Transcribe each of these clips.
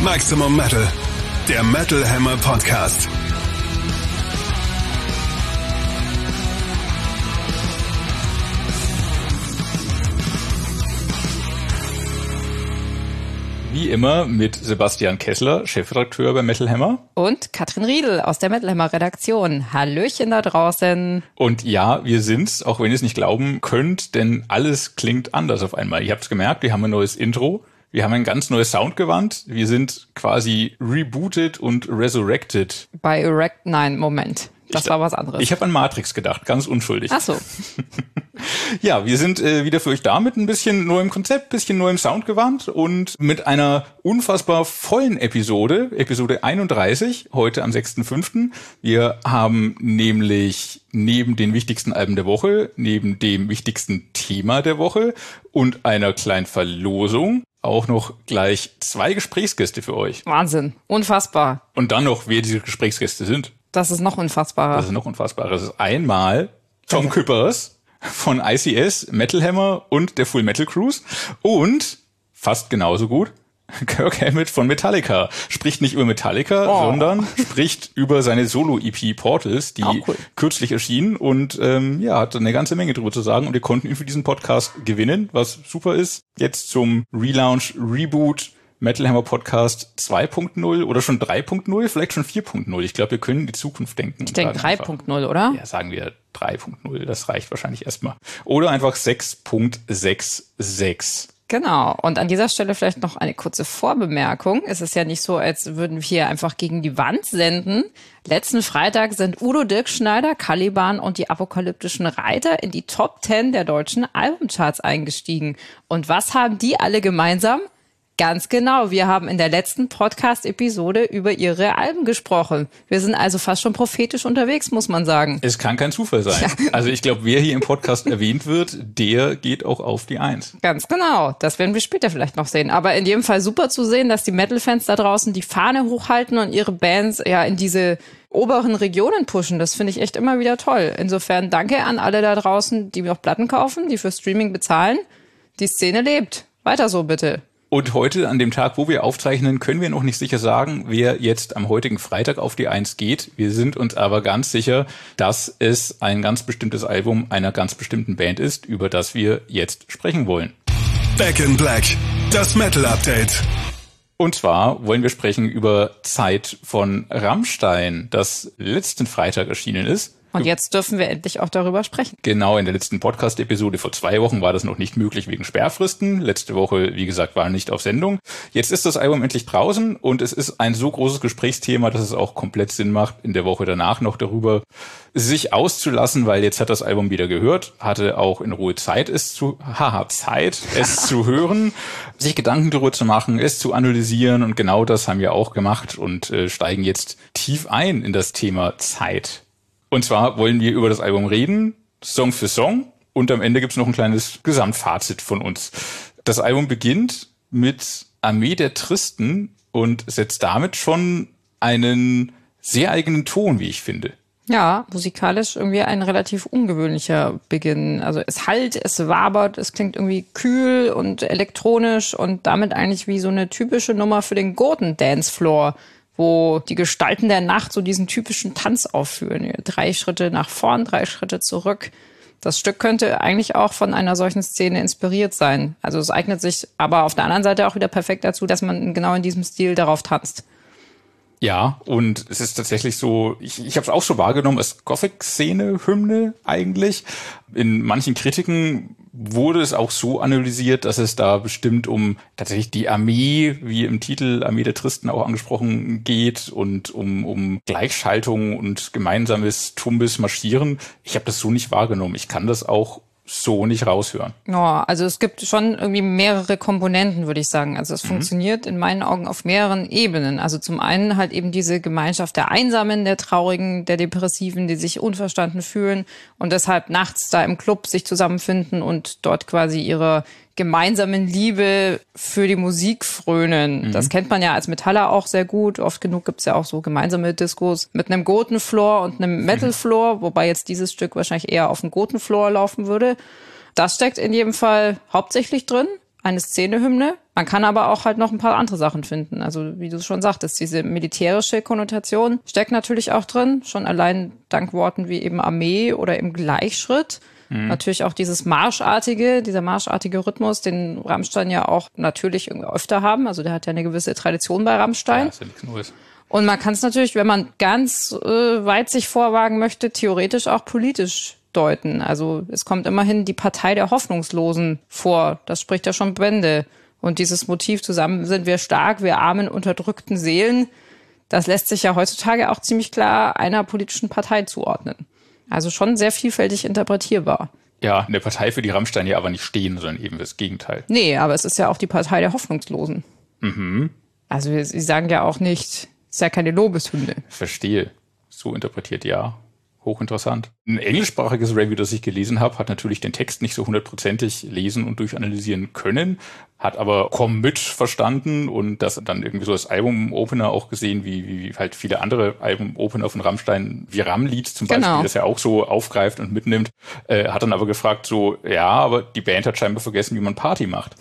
Maximum Metal, der Metal Hammer Podcast. Wie immer mit Sebastian Kessler, Chefredakteur bei Metal Hammer. Und Katrin Riedel aus der Metal Hammer Redaktion. Hallöchen da draußen. Und ja, wir sind's, auch wenn ihr es nicht glauben könnt, denn alles klingt anders auf einmal. Ihr habt's gemerkt, wir haben ein neues Intro. Wir haben ein ganz neues Soundgewand. Wir sind quasi rebooted und resurrected. Nein, Moment. Das war was anderes. Ich habe an Matrix gedacht, ganz unschuldig. Ach so. Ja, wir sind wieder für euch da mit ein bisschen neuem Konzept, bisschen neuem Soundgewand und mit einer unfassbar vollen Episode 31, heute am 6.5. Wir haben nämlich neben den wichtigsten Alben der Woche, neben dem wichtigsten Thema der Woche und einer kleinen Verlosung auch noch gleich 2 Gesprächsgäste für euch. Wahnsinn. Unfassbar. Und dann noch, wer diese Gesprächsgäste sind. Das ist noch unfassbarer. Das ist einmal Tom Küppers von ICS, Metal Hammer und der Full Metal Cruise und fast genauso gut Kirk Hammett von Metallica. Spricht nicht über Metallica, sondern spricht über seine Solo-EP Portals, die kürzlich erschienen und hat eine ganze Menge drüber zu sagen und wir konnten ihn für diesen Podcast gewinnen, was super ist. Jetzt zum Relaunch, Reboot Metal Hammer Podcast 2.0 oder schon 3.0, vielleicht schon 4.0. Ich glaube, wir können in die Zukunft denken. Ich denke 3.0, oder? Ja, sagen wir 3.0. Das reicht wahrscheinlich erstmal. Oder einfach 6.66. Genau. Und an dieser Stelle vielleicht noch eine kurze Vorbemerkung. Es ist ja nicht so, als würden wir hier einfach gegen die Wand senden. Letzten Freitag sind Udo Dirkschneider, Caliban und die Apokalyptischen Reiter in die Top 10 der deutschen Albumcharts eingestiegen. Und was haben die alle gemeinsam? Ganz genau, wir haben in der letzten Podcast-Episode über ihre Alben gesprochen. Wir sind also fast schon prophetisch unterwegs, muss man sagen. Es kann kein Zufall sein. Ja. Also ich glaube, wer hier im Podcast erwähnt wird, der geht auch auf die 1. Ganz genau, das werden wir später vielleicht noch sehen. Aber in jedem Fall super zu sehen, dass die Metal-Fans da draußen die Fahne hochhalten und ihre Bands ja in diese oberen Regionen pushen. Das finde ich echt immer wieder toll. Insofern danke an alle da draußen, die noch Platten kaufen, die für Streaming bezahlen. Die Szene lebt. Weiter so bitte. Und heute, an dem Tag, wo wir aufzeichnen, können wir noch nicht sicher sagen, wer jetzt am heutigen Freitag auf die 1 geht. Wir sind uns aber ganz sicher, dass es ein ganz bestimmtes Album einer ganz bestimmten Band ist, über das wir jetzt sprechen wollen. Back in Black, das Metal Update. Und zwar wollen wir sprechen über Zeit von Rammstein, das letzten Freitag erschienen ist. Und jetzt dürfen wir endlich auch darüber sprechen. Genau, in der letzten Podcast-Episode vor 2 Wochen war das noch nicht möglich wegen Sperrfristen. Letzte Woche, wie gesagt, war nicht auf Sendung. Jetzt ist das Album endlich draußen und es ist ein so großes Gesprächsthema, dass es auch komplett Sinn macht, in der Woche danach noch darüber sich auszulassen, weil jetzt hat das Album wieder gehört, hatte auch in Ruhe Zeit, es zu hören, sich Gedanken darüber zu machen, es zu analysieren und genau das haben wir auch gemacht und steigen jetzt tief ein in das Thema Zeit. Und zwar wollen wir über das Album reden, Song für Song. Und am Ende gibt's noch ein kleines Gesamtfazit von uns. Das Album beginnt mit Armee der Tristen und setzt damit schon einen sehr eigenen Ton, wie ich finde. Ja, musikalisch irgendwie ein relativ ungewöhnlicher Beginn. Also es hallt, es wabert, es klingt irgendwie kühl und elektronisch und damit eigentlich wie so eine typische Nummer für den Gurten-Dancefloor, wo die Gestalten der Nacht so diesen typischen Tanz aufführen. 3 Schritte nach vorn, 3 Schritte zurück. Das Stück könnte eigentlich auch von einer solchen Szene inspiriert sein. Also es eignet sich aber auf der anderen Seite auch wieder perfekt dazu, dass man genau in diesem Stil darauf tanzt. Ja, und es ist tatsächlich so, ich habe es auch so wahrgenommen, als Gothic-Szene-Hymne eigentlich. In manchen Kritiken wurde es auch so analysiert, dass es da bestimmt um tatsächlich die Armee, wie im Titel Armee der Tristen auch angesprochen geht und um Gleichschaltung und gemeinsames tumbes Marschieren. Ich habe das so nicht wahrgenommen. Ich kann das auch so nicht raushören. Ja, also es gibt schon irgendwie mehrere Komponenten, würde ich sagen. Also es funktioniert in meinen Augen auf mehreren Ebenen. Also zum einen halt eben diese Gemeinschaft der Einsamen, der Traurigen, der Depressiven, die sich unverstanden fühlen und deshalb nachts da im Club sich zusammenfinden und dort quasi ihre gemeinsamen Liebe für die Musik frönen. Das kennt man ja als Metaller auch sehr gut. Oft genug gibt's ja auch so gemeinsame Diskos mit einem Goten-Floor und einem Metal-Floor, wobei jetzt dieses Stück wahrscheinlich eher auf dem Goten-Floor laufen würde. Das steckt in jedem Fall hauptsächlich drin. eine Szenehymne. Man kann aber auch halt noch ein paar andere Sachen finden. Also wie du schon sagtest, diese militärische Konnotation steckt natürlich auch drin. Schon allein dank Worten wie eben Armee oder im Gleichschritt. Natürlich auch dieser marschartige Rhythmus, den Rammstein ja auch natürlich irgendwie öfter haben. Also der hat ja eine gewisse Tradition bei Rammstein. Ja, ist ja nichts Neues. Und man kann es natürlich, wenn man ganz weit sich vorwagen möchte, theoretisch auch politisch deuten. Also es kommt immerhin die Partei der Hoffnungslosen vor. Das spricht ja schon Bände. Und dieses Motiv, zusammen sind wir stark, wir armen, unterdrückten Seelen, das lässt sich ja heutzutage auch ziemlich klar einer politischen Partei zuordnen. Also schon sehr vielfältig interpretierbar. Ja, eine Partei, für die Rammstein ja aber nicht stehen, sondern eben das Gegenteil. Nee, aber es ist ja auch die Partei der Hoffnungslosen. Also sie sagen ja auch nicht, es ist ja keine Lobeshymne. Verstehe. So interpretiert, ja. Hochinteressant. Ein englischsprachiges Review, das ich gelesen habe, hat natürlich den Text nicht so 100%ig lesen und durchanalysieren können, hat aber Commit verstanden und das dann irgendwie so als Album-Opener auch gesehen, wie halt viele andere Album-Opener von Rammstein, wie Rammlied zum Beispiel, das ja auch so aufgreift und mitnimmt, hat dann aber gefragt so, ja, aber die Band hat scheinbar vergessen, wie man Party macht.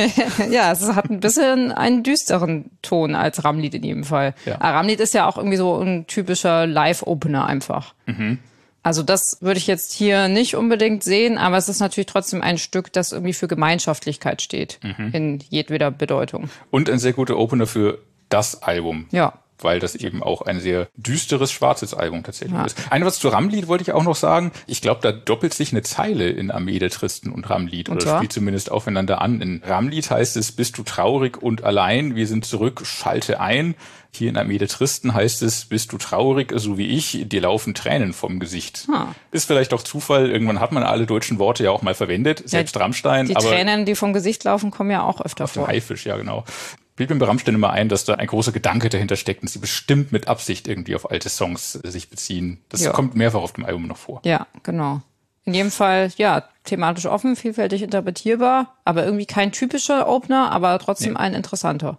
Ja, es hat ein bisschen einen düsteren Ton als Rammlied in jedem Fall. Ja. Rammlied ist ja auch irgendwie so ein typischer Live-Opener einfach. Also das würde ich jetzt hier nicht unbedingt sehen, aber es ist natürlich trotzdem ein Stück, das irgendwie für Gemeinschaftlichkeit steht, in jedweder Bedeutung. Und ein sehr guter Opener für das Album. Ja. Weil das eben auch ein sehr düsteres, schwarzes Album tatsächlich ist. Was zu Rammlied wollte ich auch noch sagen. Ich glaube, da doppelt sich eine Zeile in Armee der Tristen und Rammlied. Oder spielt zumindest aufeinander an. In Rammlied heißt es, bist du traurig und allein, wir sind zurück, schalte ein. Hier in Armee der Tristen heißt es, bist du traurig, so wie ich, dir laufen Tränen vom Gesicht. Ist vielleicht auch Zufall, irgendwann hat man alle deutschen Worte ja auch mal verwendet, selbst Rammstein. Die Tränen, die vom Gesicht laufen, kommen ja auch öfter vor. Auf dem Haifisch, ja genau. Blieb mir bei Rammstein immer ein, dass da ein großer Gedanke dahinter steckt und sie bestimmt mit Absicht irgendwie auf alte Songs sich beziehen. Das kommt mehrfach auf dem Album noch vor. Ja, genau. In jedem Fall, ja, thematisch offen, vielfältig interpretierbar, aber irgendwie kein typischer Opener, aber trotzdem ein interessanter.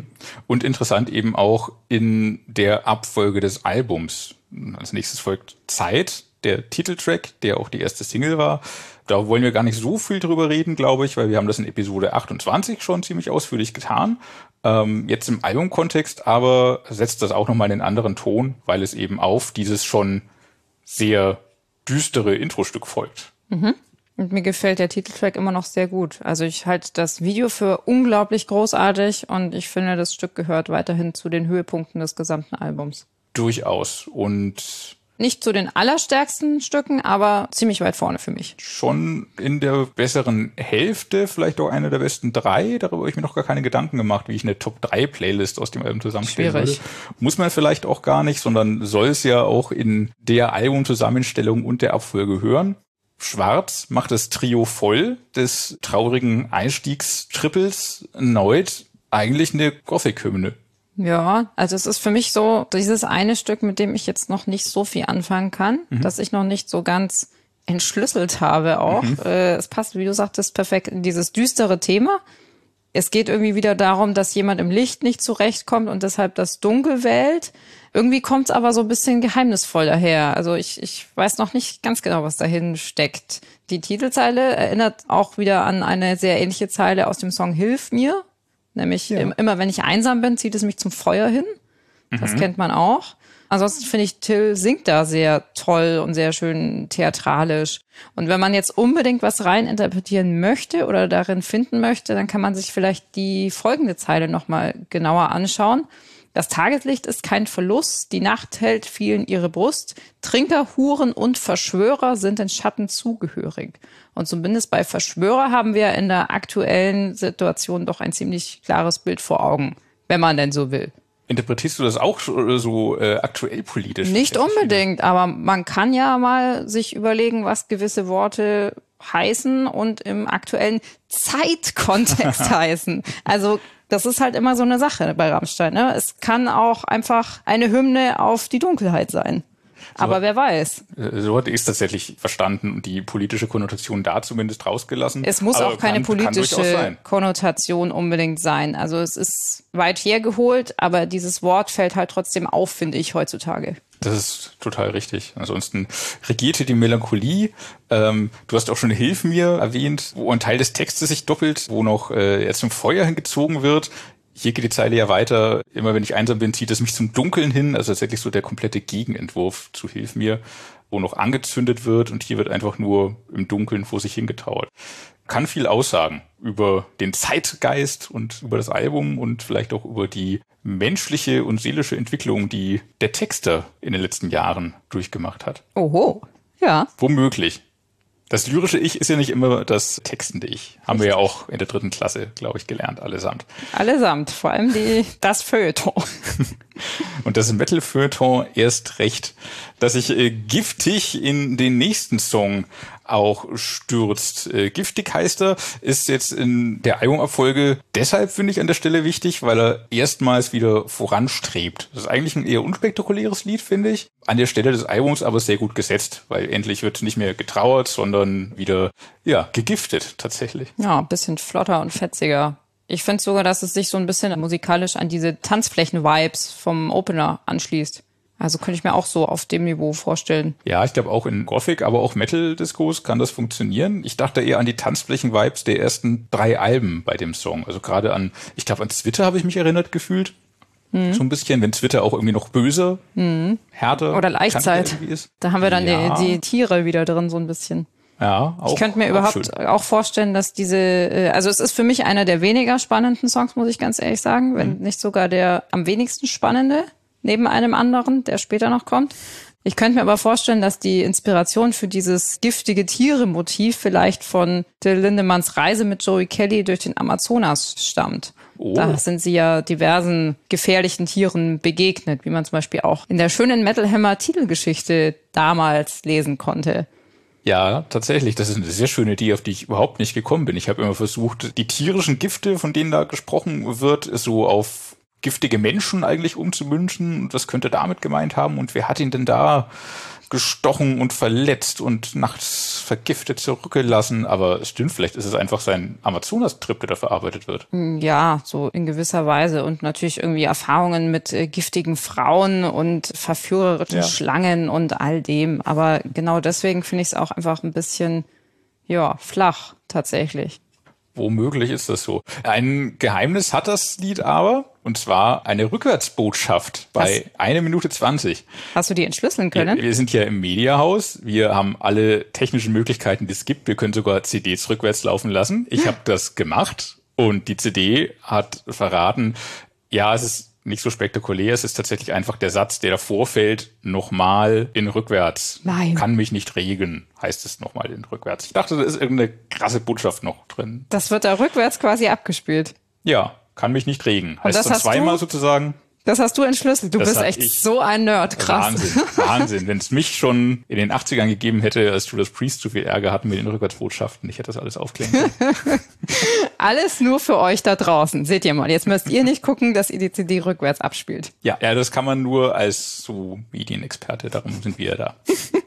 Und interessant eben auch in der Abfolge des Albums. Als nächstes folgt Zeit, der Titeltrack, der auch die erste Single war. Da wollen wir gar nicht so viel drüber reden, glaube ich, weil wir haben das in Episode 28 schon ziemlich ausführlich getan. Jetzt im Albumkontext aber setzt das auch nochmal in einen anderen Ton, weil es eben auf dieses schon sehr düstere Intro-Stück folgt. Und mir gefällt der Titeltrack immer noch sehr gut. Also ich halte das Video für unglaublich großartig und ich finde, das Stück gehört weiterhin zu den Höhepunkten des gesamten Albums. Durchaus. Und nicht zu den allerstärksten Stücken, aber ziemlich weit vorne für mich. Schon in der besseren Hälfte, vielleicht auch einer der besten 3. Darüber habe ich mir noch gar keine Gedanken gemacht, wie ich eine Top-3-Playlist aus dem Album zusammenstellen würde. Muss man vielleicht auch gar nicht, sondern soll es ja auch in der Albumzusammenstellung und der Abfolge hören. Schwarz macht das Trio voll des traurigen Einstiegstrippels erneut eigentlich eine Gothic-Hymne. Ja, also es ist für mich so dieses eine Stück, mit dem ich jetzt noch nicht so viel anfangen kann, dass ich noch nicht so ganz entschlüsselt habe auch. Es passt, wie du sagtest, perfekt in dieses düstere Thema. Es geht irgendwie wieder darum, dass jemand im Licht nicht zurechtkommt und deshalb das Dunkel wählt. Irgendwie kommt es aber so ein bisschen geheimnisvoll daher. Also ich weiß noch nicht ganz genau, was dahin steckt. Die Titelzeile erinnert auch wieder an eine sehr ähnliche Zeile aus dem Song Hilf mir. Nämlich immer, wenn ich einsam bin, zieht es mich zum Feuer hin. Das kennt man auch. Ansonsten finde ich, Till singt da sehr toll und sehr schön theatralisch. Und wenn man jetzt unbedingt was rein interpretieren möchte oder darin finden möchte, dann kann man sich vielleicht die folgende Zeile nochmal genauer anschauen. Das Tageslicht ist kein Verlust, die Nacht hält vielen ihre Brust. Trinker, Huren und Verschwörer sind den Schatten zugehörig. Und zumindest bei Verschwörer haben wir in der aktuellen Situation doch ein ziemlich klares Bild vor Augen, wenn man denn so will. Interpretierst du das auch so aktuell politisch? Nicht unbedingt, aber man kann ja mal sich überlegen, was gewisse Worte heißen und im aktuellen Zeitkontext heißen. Also das ist halt immer so eine Sache bei Rammstein. Ne? Es kann auch einfach eine Hymne auf die Dunkelheit sein. Aber wer weiß. So hatte ich es tatsächlich verstanden und die politische Konnotation da zumindest rausgelassen. Es muss aber auch keine politische Konnotation unbedingt sein. Also es ist weit hergeholt, aber dieses Wort fällt halt trotzdem auf, finde ich, heutzutage. Das ist total richtig. Ansonsten regierte die Melancholie. Du hast auch schon Hilf mir erwähnt, wo ein Teil des Textes sich doppelt, wo noch jetzt zum Feuer hingezogen wird. Hier geht die Zeile ja weiter. Immer wenn ich einsam bin, zieht es mich zum Dunkeln hin. Also tatsächlich so der komplette Gegenentwurf zu Hilf mir, wo noch angezündet wird und hier wird einfach nur im Dunkeln vor sich hingetrauert. Kann viel aussagen über den Zeitgeist und über das Album und vielleicht auch über die menschliche und seelische Entwicklung, die der Texter in den letzten Jahren durchgemacht hat. Oho, ja. Womöglich. Das lyrische Ich ist ja nicht immer das textende Ich. Haben wir ja auch in der 3. Klasse, glaube ich, gelernt, allesamt. Allesamt, vor allem das Feuilleton. Und das Metal-Feuilleton erst recht, dass sich giftig in den nächsten Song auch stürzt. Giftig heißt er, ist jetzt in der Albumabfolge deshalb, finde ich, an der Stelle wichtig, weil er erstmals wieder voranstrebt. Das ist eigentlich ein eher unspektakuläres Lied, finde ich. An der Stelle des Albums aber sehr gut gesetzt, weil endlich wird nicht mehr getrauert, sondern wieder, gegiftet tatsächlich. Ja, ein bisschen flotter und fetziger. Ich finde sogar, dass es sich so ein bisschen musikalisch an diese Tanzflächen-Vibes vom Opener anschließt. Also könnte ich mir auch so auf dem Niveau vorstellen. Ja, ich glaube auch in Gothic, aber auch Metal-Discos kann das funktionieren. Ich dachte eher an die Tanzflächen-Vibes der ersten 3 Alben bei dem Song. Also gerade an Twitter habe ich mich erinnert gefühlt. So ein bisschen, wenn Twitter auch irgendwie noch böse, härter. Oder Laichzeit. Ist. Da haben wir dann die Tiere wieder drin so ein bisschen. Ja, auch. Ich könnte mir überhaupt auch vorstellen, dass also es ist für mich einer der weniger spannenden Songs, muss ich ganz ehrlich sagen, wenn nicht sogar der am wenigsten spannende, neben einem anderen, der später noch kommt. Ich könnte mir aber vorstellen, dass die Inspiration für dieses giftige Tiere-Motiv vielleicht von Till Lindemanns Reise mit Joey Kelly durch den Amazonas stammt. Oh. Da sind sie ja diversen gefährlichen Tieren begegnet, wie man zum Beispiel auch in der schönen Metal Hammer Titelgeschichte damals lesen konnte. Ja, tatsächlich. Das ist eine sehr schöne Idee, auf die ich überhaupt nicht gekommen bin. Ich habe immer versucht, die tierischen Gifte, von denen da gesprochen wird, so auf giftige Menschen eigentlich umzumünzen. Und was könnte damit gemeint haben? Und wer hat ihn denn da gestochen und verletzt und nachts vergiftet zurückgelassen? Aber es stimmt, vielleicht ist es einfach sein Amazonas-Trip, der da verarbeitet wird. Ja, so in gewisser Weise. Und natürlich irgendwie Erfahrungen mit giftigen Frauen und verführerischen Schlangen und all dem. Aber genau deswegen finde ich es auch einfach ein bisschen, flach tatsächlich. Womöglich ist das so. Ein Geheimnis hat das Lied aber, und zwar eine Rückwärtsbotschaft bei 1 Minute 20. Hast du die entschlüsseln können? Wir sind ja im Mediahaus. Wir haben alle technischen Möglichkeiten, die es gibt. Wir können sogar CDs rückwärts laufen lassen. Ich habe das gemacht und die CD hat verraten, es ist nicht so spektakulär. Es ist tatsächlich einfach der Satz, der davor fällt, nochmal in rückwärts. Nein. Kann mich nicht regen, heißt es nochmal in rückwärts. Ich dachte, da ist irgendeine krasse Botschaft noch drin. Das wird da rückwärts quasi abgespielt. Ja, kann mich nicht regen. Und heißt dann zweimal sozusagen. Das hast du entschlüsselt. Du bist echt so ein Nerd. Krass. Wahnsinn. Wenn es mich schon in den 80ern gegeben hätte, als Judas Priest zu viel Ärger hatten mit den Rückwärtsbotschaften, ich hätte das alles aufklären können. Alles nur für euch da draußen. Seht ihr mal. Jetzt müsst ihr nicht gucken, dass ihr die CD rückwärts abspielt. Ja, das kann man nur als so Medienexperte. Darum sind wir da.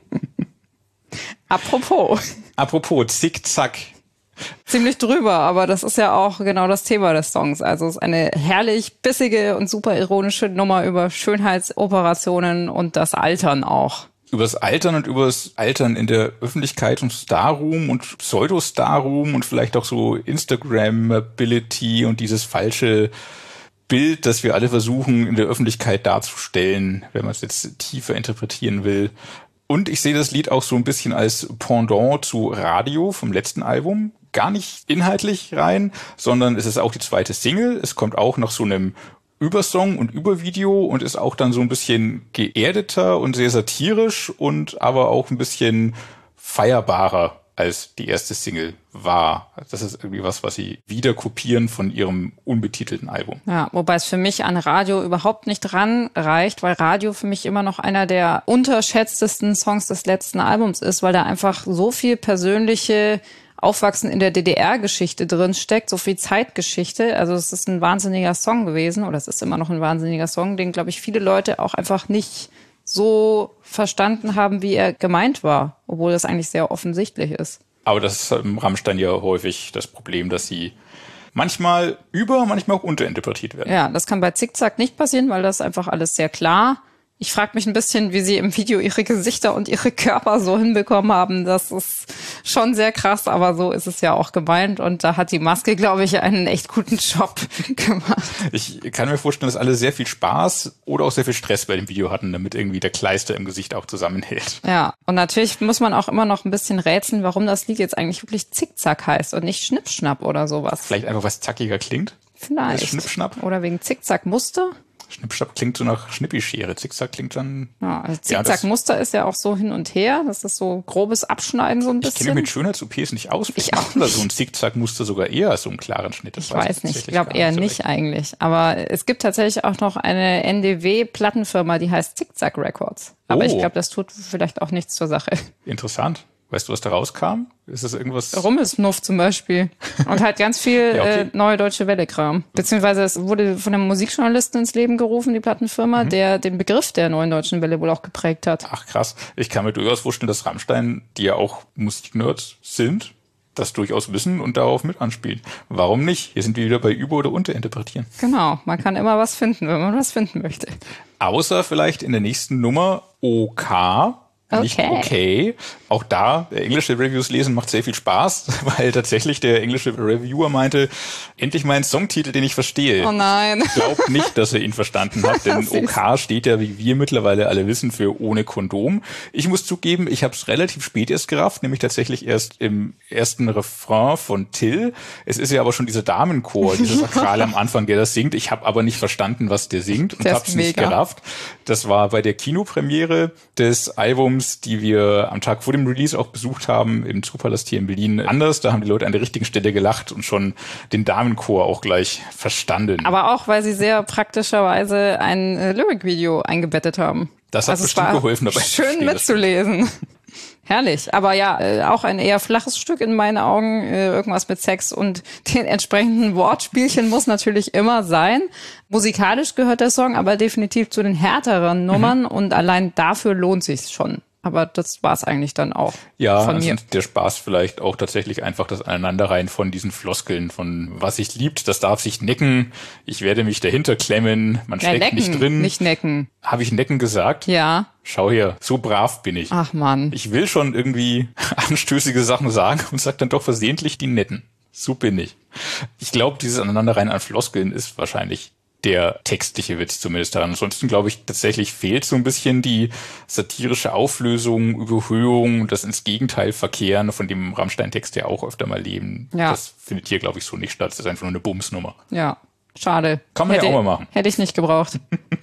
Apropos, Zick-Zack. Ziemlich drüber, aber das ist ja auch genau das Thema des Songs. Also es ist eine herrlich bissige und super ironische Nummer über Schönheitsoperationen und das Altern auch. Übers Altern und übers Altern in der Öffentlichkeit und Starruhm und Pseudo-Starruhm und vielleicht auch so Instagram-Ability und dieses falsche Bild, das wir alle versuchen in der Öffentlichkeit darzustellen, wenn man es jetzt tiefer interpretieren will. Und ich sehe das Lied auch so ein bisschen als Pendant zu Radio vom letzten Album. Gar nicht inhaltlich rein, sondern es ist auch die zweite Single. Es kommt auch nach so einem Übersong und Übervideo und ist auch dann so ein bisschen geerdeter und sehr satirisch und aber auch ein bisschen feierbarer als die erste Single war. Das ist irgendwie was sie wieder kopieren von ihrem unbetitelten Album. Ja, wobei es für mich an Radio überhaupt nicht ranreicht, weil Radio für mich immer noch einer der unterschätztesten Songs des letzten Albums ist, weil da einfach so viel persönliche Aufwachsen in der DDR-Geschichte drin steckt, so viel Zeitgeschichte. Also es ist ein wahnsinniger Song gewesen, oder es ist immer noch ein wahnsinniger Song, den, glaube ich, viele Leute auch einfach nicht so verstanden haben, wie er gemeint war, obwohl das eigentlich sehr offensichtlich ist. Aber das ist im Rammstein ja häufig das Problem, dass sie manchmal manchmal auch unterinterpretiert werden. Ja, das kann bei Zickzack nicht passieren, weil das einfach alles sehr klar. Ich frage mich ein bisschen, wie sie im Video ihre Gesichter und ihre Körper so hinbekommen haben. Das ist schon sehr krass, aber so ist es ja auch gemeint. Und da hat die Maske, glaube ich, einen echt guten Job gemacht. Ich kann mir vorstellen, dass alle sehr viel Spaß oder auch sehr viel Stress bei dem Video hatten, damit irgendwie der Kleister im Gesicht auch zusammenhält. Ja, und natürlich muss man auch immer noch ein bisschen rätseln, warum das Lied jetzt eigentlich wirklich Zickzack heißt und nicht Schnippschnapp oder sowas. Vielleicht einfach, was zackiger klingt? Vielleicht. Schnippschnapp? Oder wegen Zickzack-Muster. Schnippschnapp klingt so nach Schnippischere. Zickzack klingt dann... Ja, also Zickzack-Muster ist ja auch so hin und her. Das ist so grobes Abschneiden so ein bisschen. Ich kenne mich mit Schönheits-OPs nicht aus. Ich auch nicht. So ein Zickzack-Muster sogar eher als so einen klaren Schnitt. Das ich weiß nicht. Ich glaube eher nicht recht. Eigentlich. Aber es gibt tatsächlich auch noch eine NDW-Plattenfirma, die heißt Zickzack Records. Aber ich glaube, das tut vielleicht auch nichts zur Sache. Interessant. Weißt du, was da rauskam? Ist das irgendwas? Rummelsnuff zum Beispiel. Und halt ganz viel Ja, okay. Neue Deutsche Welle-Kram. Beziehungsweise es wurde von einem Musikjournalisten ins Leben gerufen, die Plattenfirma, der den Begriff der Neuen Deutschen Welle wohl auch geprägt hat. Ach krass. Ich kann mir durchaus vorstellen, dass Rammstein, die ja auch Musiknerds sind, das durchaus wissen und darauf mit anspielen. Warum nicht? Hier sind wir wieder bei Über- oder Unterinterpretieren. Genau, man kann immer was finden, wenn man was finden möchte. Außer vielleicht in der nächsten Nummer OK. Nicht okay. Auch da, englische Reviews lesen macht sehr viel Spaß, weil tatsächlich der englische Reviewer meinte, endlich mal ein Songtitel, den ich verstehe. Oh nein. Ich glaube nicht, dass er ihn verstanden hat, denn OK steht ja, wie wir mittlerweile alle wissen, für ohne Kondom. Ich muss zugeben, ich habe es relativ spät erst gerafft, nämlich tatsächlich erst im ersten Refrain von Till. Es ist ja aber schon dieser Damenchor, dieser Sakrale am Anfang, der das singt. Ich habe aber nicht verstanden, was der singt und habe es nicht gerafft. Das war bei der Kinopremiere des Albums, die wir am Tag vor dem Release auch besucht haben, im Zoopalast hier in Berlin, anders. Da haben die Leute an der richtigen Stelle gelacht und schon den Damenchor auch gleich verstanden. Aber auch, weil sie sehr praktischerweise ein Lyric-Video eingebettet haben. Das hat bestimmt geholfen, dabei schön mitzulesen. Herrlich. Aber ja, auch ein eher flaches Stück in meinen Augen. Irgendwas mit Sex und den entsprechenden Wortspielchen muss natürlich immer sein. Musikalisch gehört der Song aber definitiv zu den härteren Nummern und allein dafür lohnt sich's schon. Aber das war's eigentlich dann auch von mir. Der Spaß vielleicht auch tatsächlich einfach das Aneinanderreihen von diesen Floskeln, von was sich liebt, das darf sich necken, ich werde mich dahinter klemmen, man steckt necken, nicht drin. Nicht necken. Habe ich necken gesagt? Ja. Schau her, so brav bin ich. Ach Mann. Ich will schon irgendwie anstößige Sachen sagen und sag dann doch versehentlich die netten. So bin ich. Ich glaube, dieses Aneinanderreihen an Floskeln ist wahrscheinlich der textliche Witz zumindest daran. Ansonsten, glaube ich, tatsächlich fehlt so ein bisschen die satirische Auflösung, Überhöhung, das ins Gegenteil verkehren, von dem Rammstein-Text ja auch öfter mal leben. Ja. Das findet hier, glaube ich, so nicht statt. Das ist einfach nur eine Bumsnummer. Ja, schade. Kann man ja auch mal machen. Hätte ich nicht gebraucht.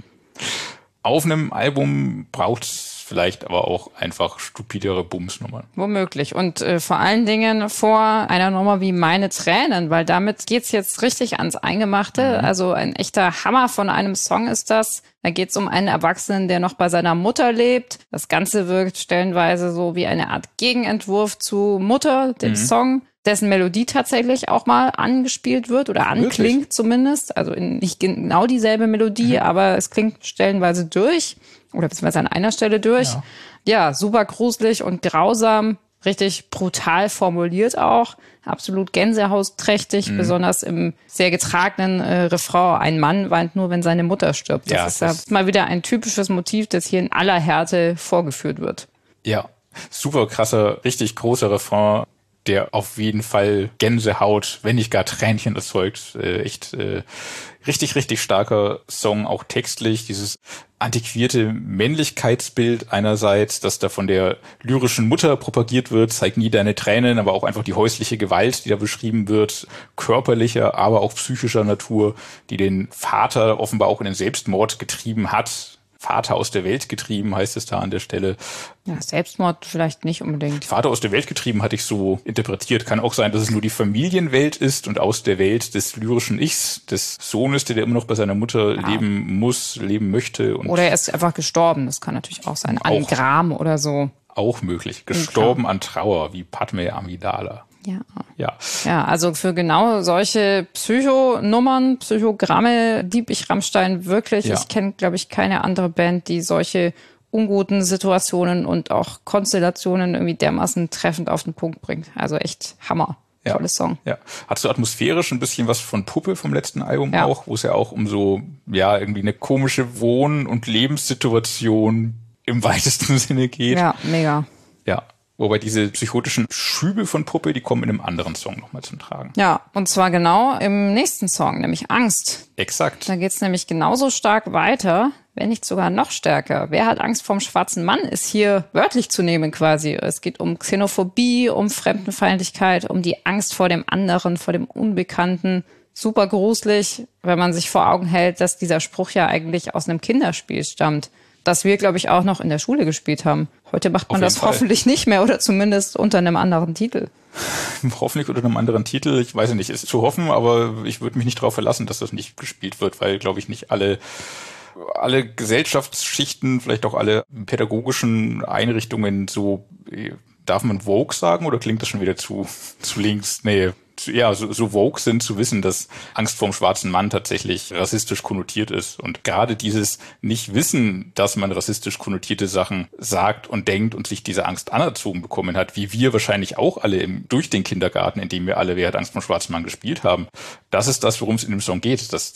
Auf einem Album braucht es vielleicht aber auch einfach stupidere Bumsnummern. Womöglich. Und vor allen Dingen vor einer Nummer wie Meine Tränen, weil damit geht's jetzt richtig ans Eingemachte. Also ein echter Hammer von einem Song ist das. Da geht's um einen Erwachsenen, der noch bei seiner Mutter lebt. Das Ganze wirkt stellenweise so wie eine Art Gegenentwurf zu Mutter, dem Song, dessen Melodie tatsächlich auch mal angespielt wird oder anklingt zumindest. Also nicht genau dieselbe Melodie, aber es klingt stellenweise durch oder beziehungsweise an einer Stelle durch. Ja, super gruselig und grausam, richtig brutal formuliert auch, absolut gänsehautsträchtig, besonders im sehr getragenen Refrain. Ein Mann weint nur, wenn seine Mutter stirbt. Das ist ja mal wieder ein typisches Motiv, das hier in aller Härte vorgeführt wird. Ja, super krasser, richtig großer Refrain, der auf jeden Fall Gänsehaut, wenn nicht gar Tränchen erzeugt. Richtig, richtig starker Song, auch textlich. Dieses antiquierte Männlichkeitsbild einerseits, das da von der lyrischen Mutter propagiert wird, zeigt nie deine Tränen, aber auch einfach die häusliche Gewalt, die da beschrieben wird, körperlicher, aber auch psychischer Natur, die den Vater offenbar auch in den Selbstmord getrieben hat. Vater aus der Welt getrieben, heißt es da an der Stelle. Ja, Selbstmord vielleicht nicht unbedingt. Vater aus der Welt getrieben hatte ich so interpretiert. Kann auch sein, dass es nur die Familienwelt ist und aus der Welt des lyrischen Ichs, des Sohnes, der immer noch bei seiner Mutter leben muss, leben möchte. Und oder er ist einfach gestorben, das kann natürlich auch sein. An Gram oder so. Auch möglich. Gestorben an Trauer, wie Padme Amidala. Ja, also für genau solche Psychonummern, Psychogramme lieb ich Rammstein wirklich. Ich kenne, glaube ich, keine andere Band, die solche unguten Situationen und auch Konstellationen irgendwie dermaßen treffend auf den Punkt bringt. Also echt Hammer. Ja. Tolles Song. Ja. Hast du atmosphärisch ein bisschen was von Puppe vom letzten Album Ja. auch, wo es ja auch um so, ja, irgendwie eine komische Wohn- und Lebenssituation im weitesten Sinne geht. Ja, mega. Ja. Wobei diese psychotischen Schübe von Puppe, die kommen in einem anderen Song nochmal zum Tragen. Ja, und zwar genau im nächsten Song, nämlich Angst. Exakt. Da geht's nämlich genauso stark weiter, wenn nicht sogar noch stärker. Wer hat Angst vorm schwarzen Mann, ist hier wörtlich zu nehmen quasi. Es geht um Xenophobie, um Fremdenfeindlichkeit, um die Angst vor dem anderen, vor dem Unbekannten. Super gruselig, wenn man sich vor Augen hält, dass dieser Spruch ja eigentlich aus einem Kinderspiel stammt, das wir, glaube ich, auch noch in der Schule gespielt haben. Heute macht man das hoffentlich nicht mehr oder zumindest unter einem anderen Titel. Hoffentlich unter einem anderen Titel. Ich weiß nicht, ist zu hoffen, aber ich würde mich nicht darauf verlassen, dass das nicht gespielt wird, weil, glaube ich, nicht alle Gesellschaftsschichten, vielleicht auch alle pädagogischen Einrichtungen so, darf man Vogue sagen oder klingt das schon wieder zu links? Nee, ja, so Vogue sind zu wissen, dass Angst vorm schwarzen Mann tatsächlich rassistisch konnotiert ist. Und gerade dieses Nicht-Wissen, dass man rassistisch konnotierte Sachen sagt und denkt und sich diese Angst anerzogen bekommen hat, wie wir wahrscheinlich auch alle durch den Kindergarten, in dem wir alle Wer hat Angst vorm schwarzen Mann gespielt haben, das ist das, worum es in dem Song geht. Dass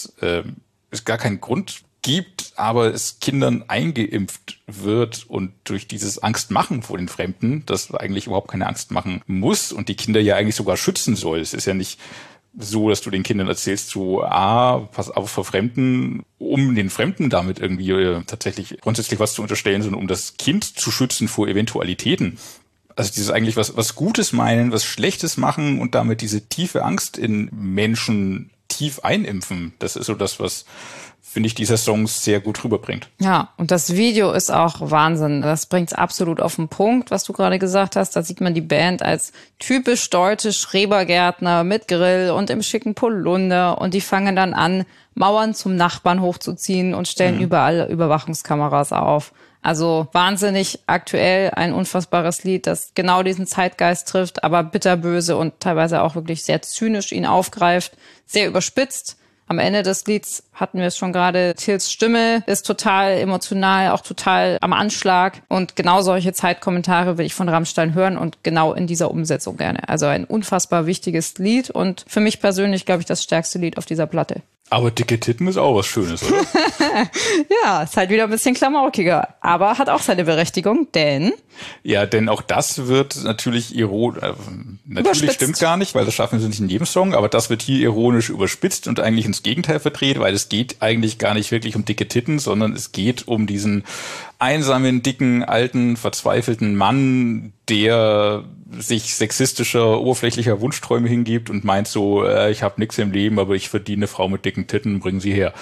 es gar keinen Grund gibt, aber es Kindern eingeimpft wird und durch dieses Angstmachen vor den Fremden, das eigentlich überhaupt keine Angst machen muss und die Kinder ja eigentlich sogar schützen soll. Es ist ja nicht so, dass du den Kindern erzählst, so, pass auf vor Fremden, um den Fremden damit irgendwie tatsächlich grundsätzlich was zu unterstellen, sondern um das Kind zu schützen vor Eventualitäten. Also dieses eigentlich was Gutes meinen, was Schlechtes machen und damit diese tiefe Angst in Menschen tief einimpfen. Das ist so das, was, finde ich, dieser Song sehr gut rüberbringt. Ja, und das Video ist auch Wahnsinn. Das bringt's absolut auf den Punkt, was du gerade gesagt hast. Da sieht man die Band als typisch deutsche Schrebergärtner mit Grill und im schicken Polunder. Und die fangen dann an, Mauern zum Nachbarn hochzuziehen und stellen überall Überwachungskameras auf. Also wahnsinnig aktuell, ein unfassbares Lied, das genau diesen Zeitgeist trifft, aber bitterböse und teilweise auch wirklich sehr zynisch ihn aufgreift, sehr überspitzt. Am Ende des Lieds hatten wir es schon gerade, Tills Stimme ist total emotional, auch total am Anschlag. Und genau solche Zeitkommentare will ich von Rammstein hören und genau in dieser Umsetzung gerne. Also ein unfassbar wichtiges Lied und für mich persönlich, glaube ich, das stärkste Lied auf dieser Platte. Aber dicke Titten ist auch was Schönes, oder? Ja, ist halt wieder ein bisschen klamaukiger, aber hat auch seine Berechtigung, denn... Ja, denn auch das wird natürlich natürlich stimmt gar nicht, weil das schaffen sie nicht in jedem Song, aber das wird hier ironisch überspitzt und eigentlich ins Gegenteil verdreht, weil es geht eigentlich gar nicht wirklich um dicke Titten, sondern es geht um diesen einsamen, dicken, alten, verzweifelten Mann, der sich sexistischer, oberflächlicher Wunschträume hingibt und meint so, ich habe nichts im Leben, aber ich verdiene eine Frau mit dicken Titten, bringen sie her.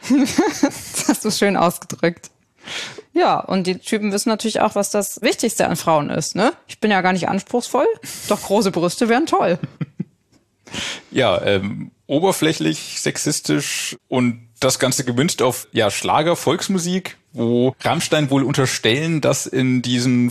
Das hast du schön ausgedrückt. Ja, und die Typen wissen natürlich auch, was das Wichtigste an Frauen ist, ne? Ich bin ja gar nicht anspruchsvoll, doch große Brüste wären toll. Ja, oberflächlich, sexistisch und das Ganze gemünzt auf Schlager, Volksmusik, wo Rammstein wohl unterstellen, dass in diesem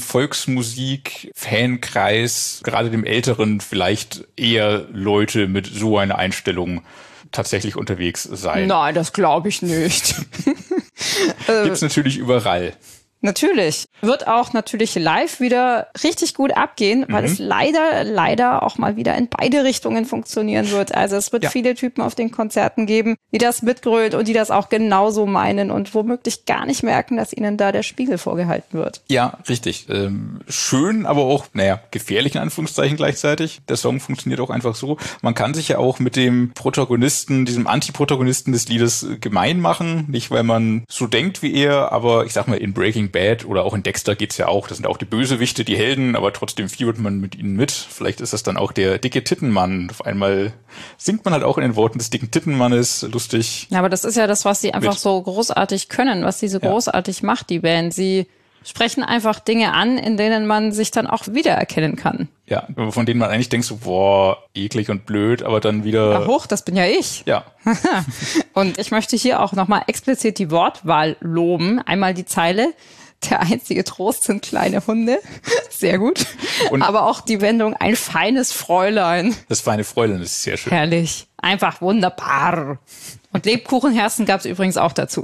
Volksmusik-Fankreis, gerade dem Älteren, vielleicht eher Leute mit so einer Einstellung tatsächlich unterwegs seien. Nein, das glaube ich nicht. Gibt's natürlich überall. Natürlich. Wird auch natürlich live wieder richtig gut abgehen, weil es leider auch mal wieder in beide Richtungen funktionieren wird. Also es wird viele Typen auf den Konzerten geben, die das mitgrölt und die das auch genauso meinen und womöglich gar nicht merken, dass ihnen da der Spiegel vorgehalten wird. Ja, richtig. Schön, aber auch, gefährlich in Anführungszeichen gleichzeitig. Der Song funktioniert auch einfach so. Man kann sich ja auch mit dem Protagonisten, diesem Antiprotagonisten des Liedes gemein machen. Nicht, weil man so denkt wie er, aber ich sag mal, in Breaking Bad oder auch in Dexter geht's ja auch. Das sind auch die Bösewichte, die Helden, aber trotzdem fiebert man mit ihnen mit. Vielleicht ist das dann auch der dicke Tittenmann. Auf einmal singt man halt auch in den Worten des dicken Tittenmannes lustig. Ja, aber das ist ja das, was sie einfach so großartig können, was sie so großartig macht, die Band. Sie sprechen einfach Dinge an, in denen man sich dann auch wiedererkennen kann. Ja, von denen man eigentlich denkt so, boah, eklig und blöd, aber dann wieder... Ja, hoch, das bin ja ich. Ja. Und ich möchte hier auch nochmal explizit die Wortwahl loben. Einmal die Zeile, der einzige Trost sind kleine Hunde. Sehr gut. Und aber auch die Wendung, ein feines Fräulein. Das feine Fräulein ist sehr schön. Herrlich. Einfach wunderbar. Und Lebkuchenherzen gab es übrigens auch dazu.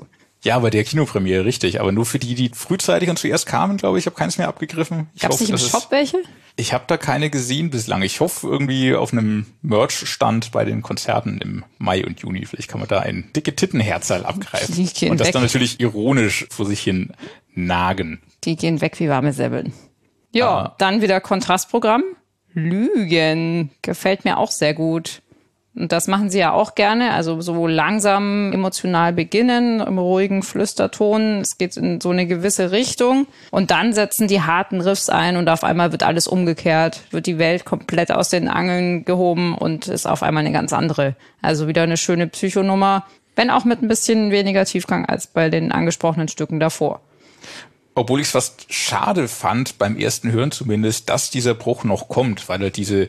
Ja, bei der Kinopremiere, richtig. Aber nur für die frühzeitig und zuerst kamen, glaube ich. Ich habe keins mehr abgegriffen. Gab es nicht im Shop welche? Ich habe da keine gesehen bislang. Ich hoffe irgendwie auf einem Merch-Stand bei den Konzerten im Mai und Juni. Vielleicht kann man da ein dicke Tittenherzerl abgreifen. Und das dann natürlich ironisch vor sich hin nagen. Die gehen weg wie warme Semmeln. Ja, dann wieder Kontrastprogramm. Lügen. Gefällt mir auch sehr gut. Und das machen sie ja auch gerne, also so langsam emotional beginnen, im ruhigen Flüsterton. Es geht in so eine gewisse Richtung. Und dann setzen die harten Riffs ein und auf einmal wird alles umgekehrt, wird die Welt komplett aus den Angeln gehoben und ist auf einmal eine ganz andere. Also wieder eine schöne Psychonummer, wenn auch mit ein bisschen weniger Tiefgang als bei den angesprochenen Stücken davor. Obwohl ich es fast schade fand, beim ersten Hören zumindest, dass dieser Bruch noch kommt, weil er diese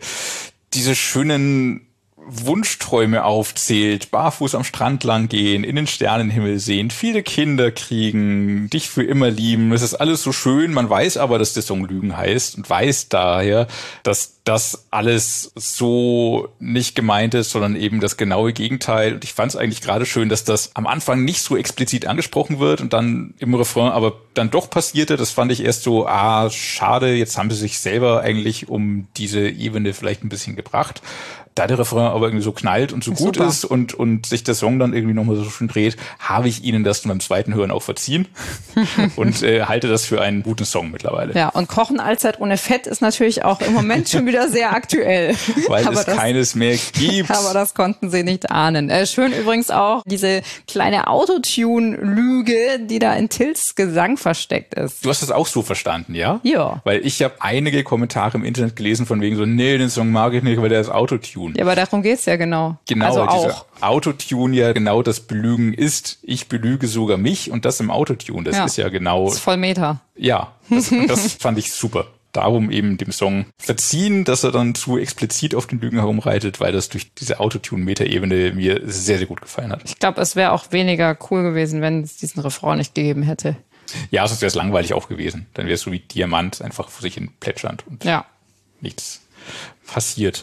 schönen Wunschträume aufzählt, barfuß am Strand lang gehen, in den Sternenhimmel sehen, viele Kinder kriegen, dich für immer lieben. Es ist alles so schön, man weiß aber, dass der Song Lügen heißt und weiß daher, dass das alles so nicht gemeint ist, sondern eben das genaue Gegenteil. Und ich fand es eigentlich gerade schön, dass das am Anfang nicht so explizit angesprochen wird und dann im Refrain aber dann doch passierte. Das fand ich erst so, schade, jetzt haben sie sich selber eigentlich um diese Ebene vielleicht ein bisschen gebracht. Da der Refrain aber irgendwie so knallt und so gut ist und sich der Song dann irgendwie nochmal so schön dreht, habe ich ihnen das beim zweiten Hören auch verziehen und halte das für einen guten Song mittlerweile. Ja, und Kochen allzeit ohne Fett ist natürlich auch im Moment schon wieder sehr aktuell. Weil es keines mehr gibt. Aber das konnten sie nicht ahnen. Schön übrigens auch diese kleine Autotune-Lüge, die da in Tills Gesang versteckt ist. Du hast das auch so verstanden, ja? Ja. Weil ich habe einige Kommentare im Internet gelesen von wegen so, nee, den Song mag ich nicht, weil der ist Autotune. Ja, aber darum geht's ja genau. Genau, also dieser auch. Autotune ja genau das Belügen ist. Ich belüge sogar mich und das im Autotune. Das ist ja genau. Das ist voll Meta. Ja, das fand ich super. Darum eben dem Song verziehen, dass er dann zu explizit auf den Lügen herumreitet, weil das durch diese Autotune-Meta-Ebene mir sehr, sehr gut gefallen hat. Ich glaube, es wäre auch weniger cool gewesen, wenn es diesen Refrain nicht gegeben hätte. Ja, sonst wäre es langweilig auch gewesen. Dann wäre es so wie Diamant, einfach vor sich hin plätschernd und nichts passiert.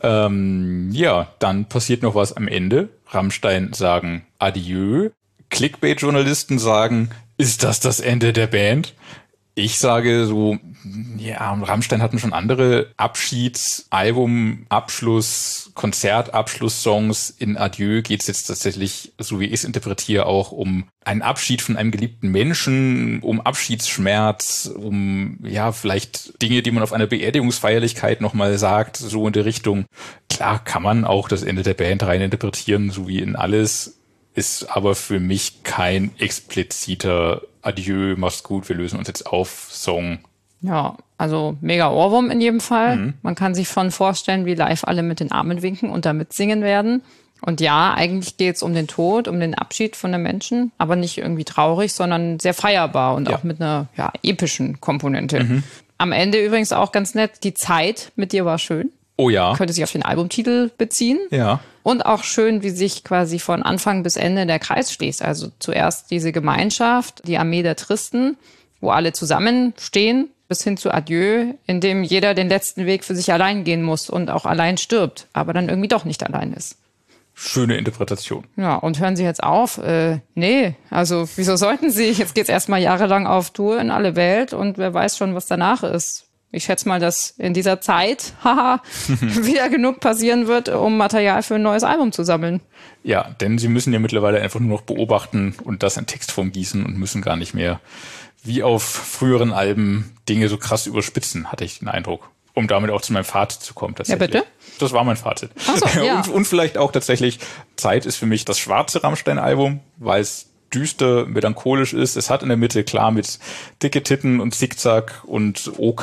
Dann passiert noch was am Ende. Rammstein sagen Adieu. Clickbait-Journalisten sagen, ist das Ende der Band? Ich sage so, ja, Rammstein hatten schon andere Abschiedsalbum, Abschluss, Konzertabschlusssongs. In Adieu geht es jetzt tatsächlich, so wie ich es interpretiere, auch um einen Abschied von einem geliebten Menschen, um Abschiedsschmerz, um vielleicht Dinge, die man auf einer Beerdigungsfeierlichkeit nochmal sagt, so in der Richtung. Klar kann man auch das Ende der Band rein interpretieren, so wie in alles, ist aber für mich kein expliziter Adieu, mach's gut, wir lösen uns jetzt auf Song. Ja, also mega Ohrwurm in jedem Fall. Man kann sich schon vorstellen, wie live alle mit den Armen winken und da mitsingen werden. Und ja, eigentlich geht's um den Tod, um den Abschied von einem Menschen, aber nicht irgendwie traurig, sondern sehr feierbar und auch mit einer epischen Komponente. Am Ende übrigens auch ganz nett, die Zeit mit dir war schön. Oh ja. Könnte sich auf den Albumtitel beziehen. Ja. Und auch schön, wie sich quasi von Anfang bis Ende der Kreis schließt. Also zuerst diese Gemeinschaft, die Armee der Tristen, wo alle zusammenstehen, bis hin zu Adieu, in dem jeder den letzten Weg für sich allein gehen muss und auch allein stirbt, aber dann irgendwie doch nicht allein ist. Schöne Interpretation. Ja, und hören Sie jetzt auf? Nee, also wieso sollten Sie? Jetzt geht's erstmal jahrelang auf Tour in alle Welt und wer weiß schon, was danach ist. Ich schätze mal, dass in dieser Zeit wieder genug passieren wird, um Material für ein neues Album zu sammeln. Ja, denn sie müssen ja mittlerweile einfach nur noch beobachten und das in Textform gießen und müssen gar nicht mehr wie auf früheren Alben Dinge so krass überspitzen, hatte ich den Eindruck. Um damit auch zu meinem Fazit zu kommen tatsächlich. Ja, bitte? Das war mein Fazit. Ach so, ja. Und vielleicht auch tatsächlich, Zeit ist für mich das schwarze Rammstein-Album, weil es düster, melancholisch ist. Es hat in der Mitte, klar, mit dicke Titten und Zickzack und OK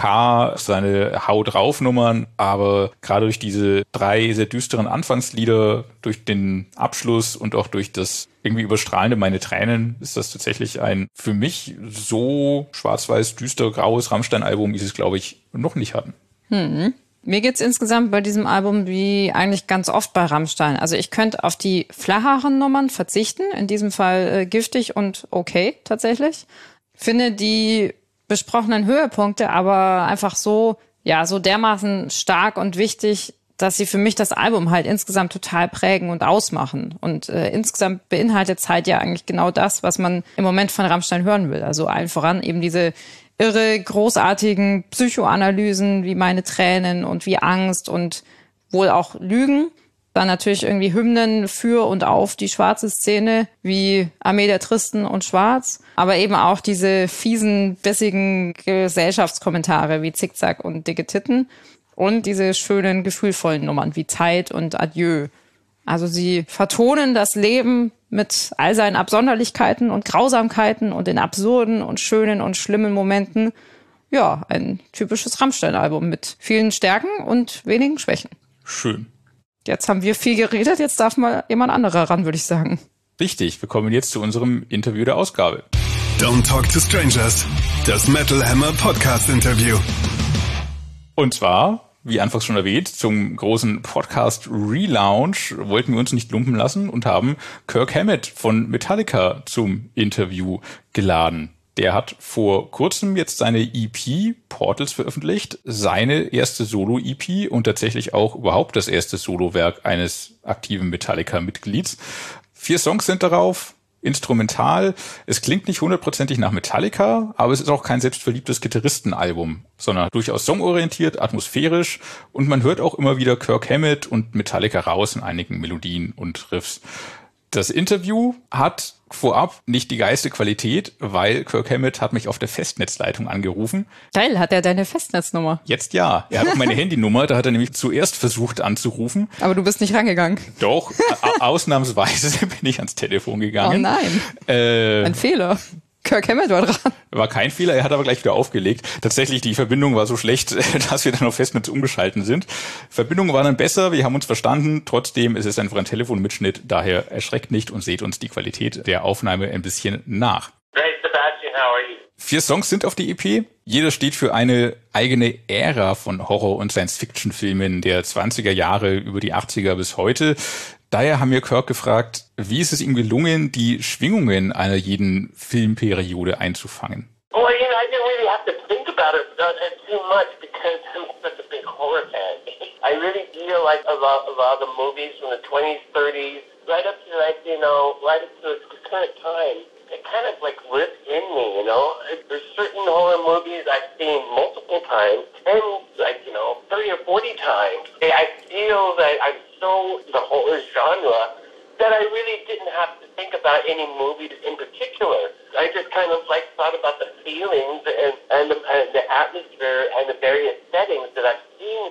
seine Hau drauf Nummern, aber gerade durch diese 3 sehr düsteren Anfangslieder, durch den Abschluss und auch durch das irgendwie überstrahlende Meine Tränen ist das tatsächlich ein für mich so schwarz-weiß, düster, graues Rammstein-Album, wie sie es, glaube ich, noch nicht hatten. Mir geht's insgesamt bei diesem Album wie eigentlich ganz oft bei Rammstein. Also ich könnte auf die flacheren Nummern verzichten, in diesem Fall giftig und okay tatsächlich. Finde die besprochenen Höhepunkte aber einfach so dermaßen stark und wichtig, dass sie für mich das Album halt insgesamt total prägen und ausmachen. Und insgesamt beinhaltet Zeit ja eigentlich genau das, was man im Moment von Rammstein hören will. Also allen voran eben diese irre, großartigen Psychoanalysen wie Meine Tränen und wie Angst und wohl auch Lügen. Dann natürlich irgendwie Hymnen für und auf die schwarze Szene wie Armee der Tristen und Schwarz. Aber eben auch diese fiesen, bissigen Gesellschaftskommentare wie Zickzack und Dicke Titten. Und diese schönen, gefühlvollen Nummern wie Zeit und Adieu. Also sie vertonen das Leben mit all seinen Absonderlichkeiten und Grausamkeiten und den absurden und schönen und schlimmen Momenten. Ja, ein typisches Rammstein-Album mit vielen Stärken und wenigen Schwächen. Schön. Jetzt haben wir viel geredet, jetzt darf mal jemand anderer ran, würde ich sagen. Richtig, wir kommen jetzt zu unserem Interview der Ausgabe. Don't Talk to Strangers, das Metal Hammer Podcast Interview. Und zwar, wie anfangs schon erwähnt, zum großen Podcast Relaunch wollten wir uns nicht lumpen lassen und haben Kirk Hammett von Metallica zum Interview geladen. Der hat vor kurzem jetzt seine EP Portals veröffentlicht, seine erste Solo-EP und tatsächlich auch überhaupt das erste Solowerk eines aktiven Metallica-Mitglieds. 4 Songs sind darauf, instrumental. Es klingt nicht 100%ig nach Metallica, aber es ist auch kein selbstverliebtes Gitarristenalbum, sondern durchaus songorientiert, atmosphärisch und man hört auch immer wieder Kirk Hammett und Metallica raus in einigen Melodien und Riffs. Das Interview hat vorab nicht die geilste Qualität, weil Kirk Hammett hat mich auf der Festnetzleitung angerufen. Geil, hat er deine Festnetznummer? Jetzt ja. Er hat auch meine Handynummer, da hat er nämlich zuerst versucht anzurufen. Aber du bist nicht rangegangen. Doch, ausnahmsweise bin ich ans Telefon gegangen. Oh nein, ein Fehler. Kirk Hammett war dran. War kein Fehler, er hat aber gleich wieder aufgelegt. Tatsächlich, die Verbindung war so schlecht, dass wir dann auf Festnetz umgeschalten sind. Verbindung war dann besser, wir haben uns verstanden. Trotzdem ist es einfach ein Telefonmitschnitt, daher erschreckt nicht und seht uns die Qualität der Aufnahme ein bisschen nach. Great, Sebastian, how are you? 4 Songs sind auf die EP. Jeder steht für eine eigene Ära von Horror- und Science-Fiction-Filmen der 20er Jahre über die 80er bis heute. Daher haben wir Kirk gefragt, wie ist es ihm gelungen, die Schwingungen einer jeden Filmperiode einzufangen? Well, you know, I didn't really have to think about it too much because I'm such a big horror fan. I really feel like a lot of the movies from the 20s, 30s, right up to right up to the current time, it kind of like lives in me, you know? There's certain horror movies I've seen multiple times, and 30 or 40 times. I feel that I'm so the horror genre that I really didn't have to think about any movies in particular. I just kind of thought about the feelings and the atmosphere and the various settings that I've seen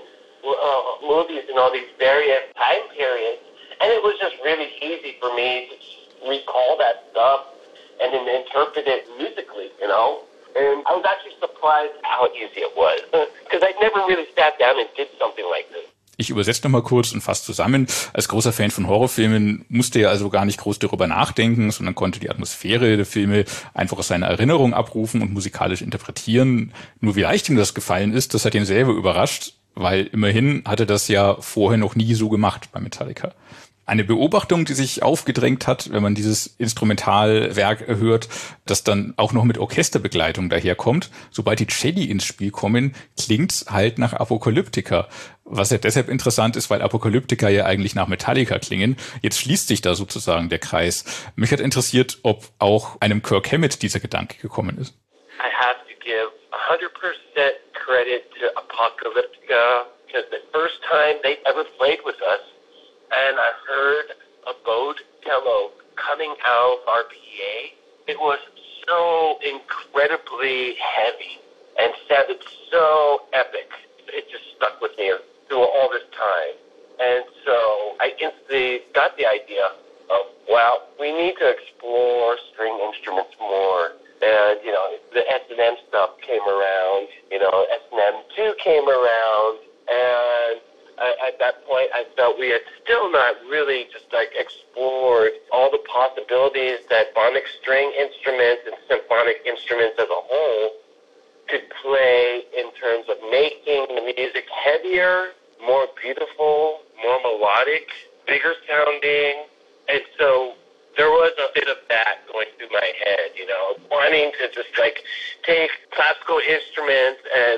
movies in all these various time periods, and it was just really easy for me to recall that stuff and then interpret it musically, you know. And I was actually surprised how easy it was because I never really sat down and did something like this. Ich übersetze nochmal kurz und fasse zusammen. Als großer Fan von Horrorfilmen musste er also gar nicht groß darüber nachdenken, sondern konnte die Atmosphäre der Filme einfach aus seiner Erinnerung abrufen und musikalisch interpretieren. Nur wie leicht ihm das gefallen ist, das hat ihn selber überrascht, weil immerhin hatte das ja vorher noch nie so gemacht bei Metallica. Eine Beobachtung, die sich aufgedrängt hat, wenn man dieses Instrumentalwerk hört, das dann auch noch mit Orchesterbegleitung daherkommt. Sobald die Celli ins Spiel kommen, klingt's halt nach Apocalyptica. Was ja deshalb interessant ist, weil Apocalyptica ja eigentlich nach Metallica klingen. Jetzt schließt sich da sozusagen der Kreis. Mich hat interessiert, ob auch einem Kirk Hammett dieser Gedanke gekommen ist. I have to give 100% credit to Apocalyptica because the first time they ever played with us, and I heard a bowed cello coming out of our PA. It was so incredibly heavy and sounded so epic. It just stuck with me through all this time. And so I instantly got the idea of, wow, we need to explore string instruments more. And, the S&M stuff came around, S&M 2 came around, and at that point, I felt we had still not really just explored all the possibilities that phonic string instruments and symphonic instruments as a whole could play in terms of making the music heavier, more beautiful, more melodic, bigger sounding. And so there was a bit of that going through my head, wanting to just take classical instruments and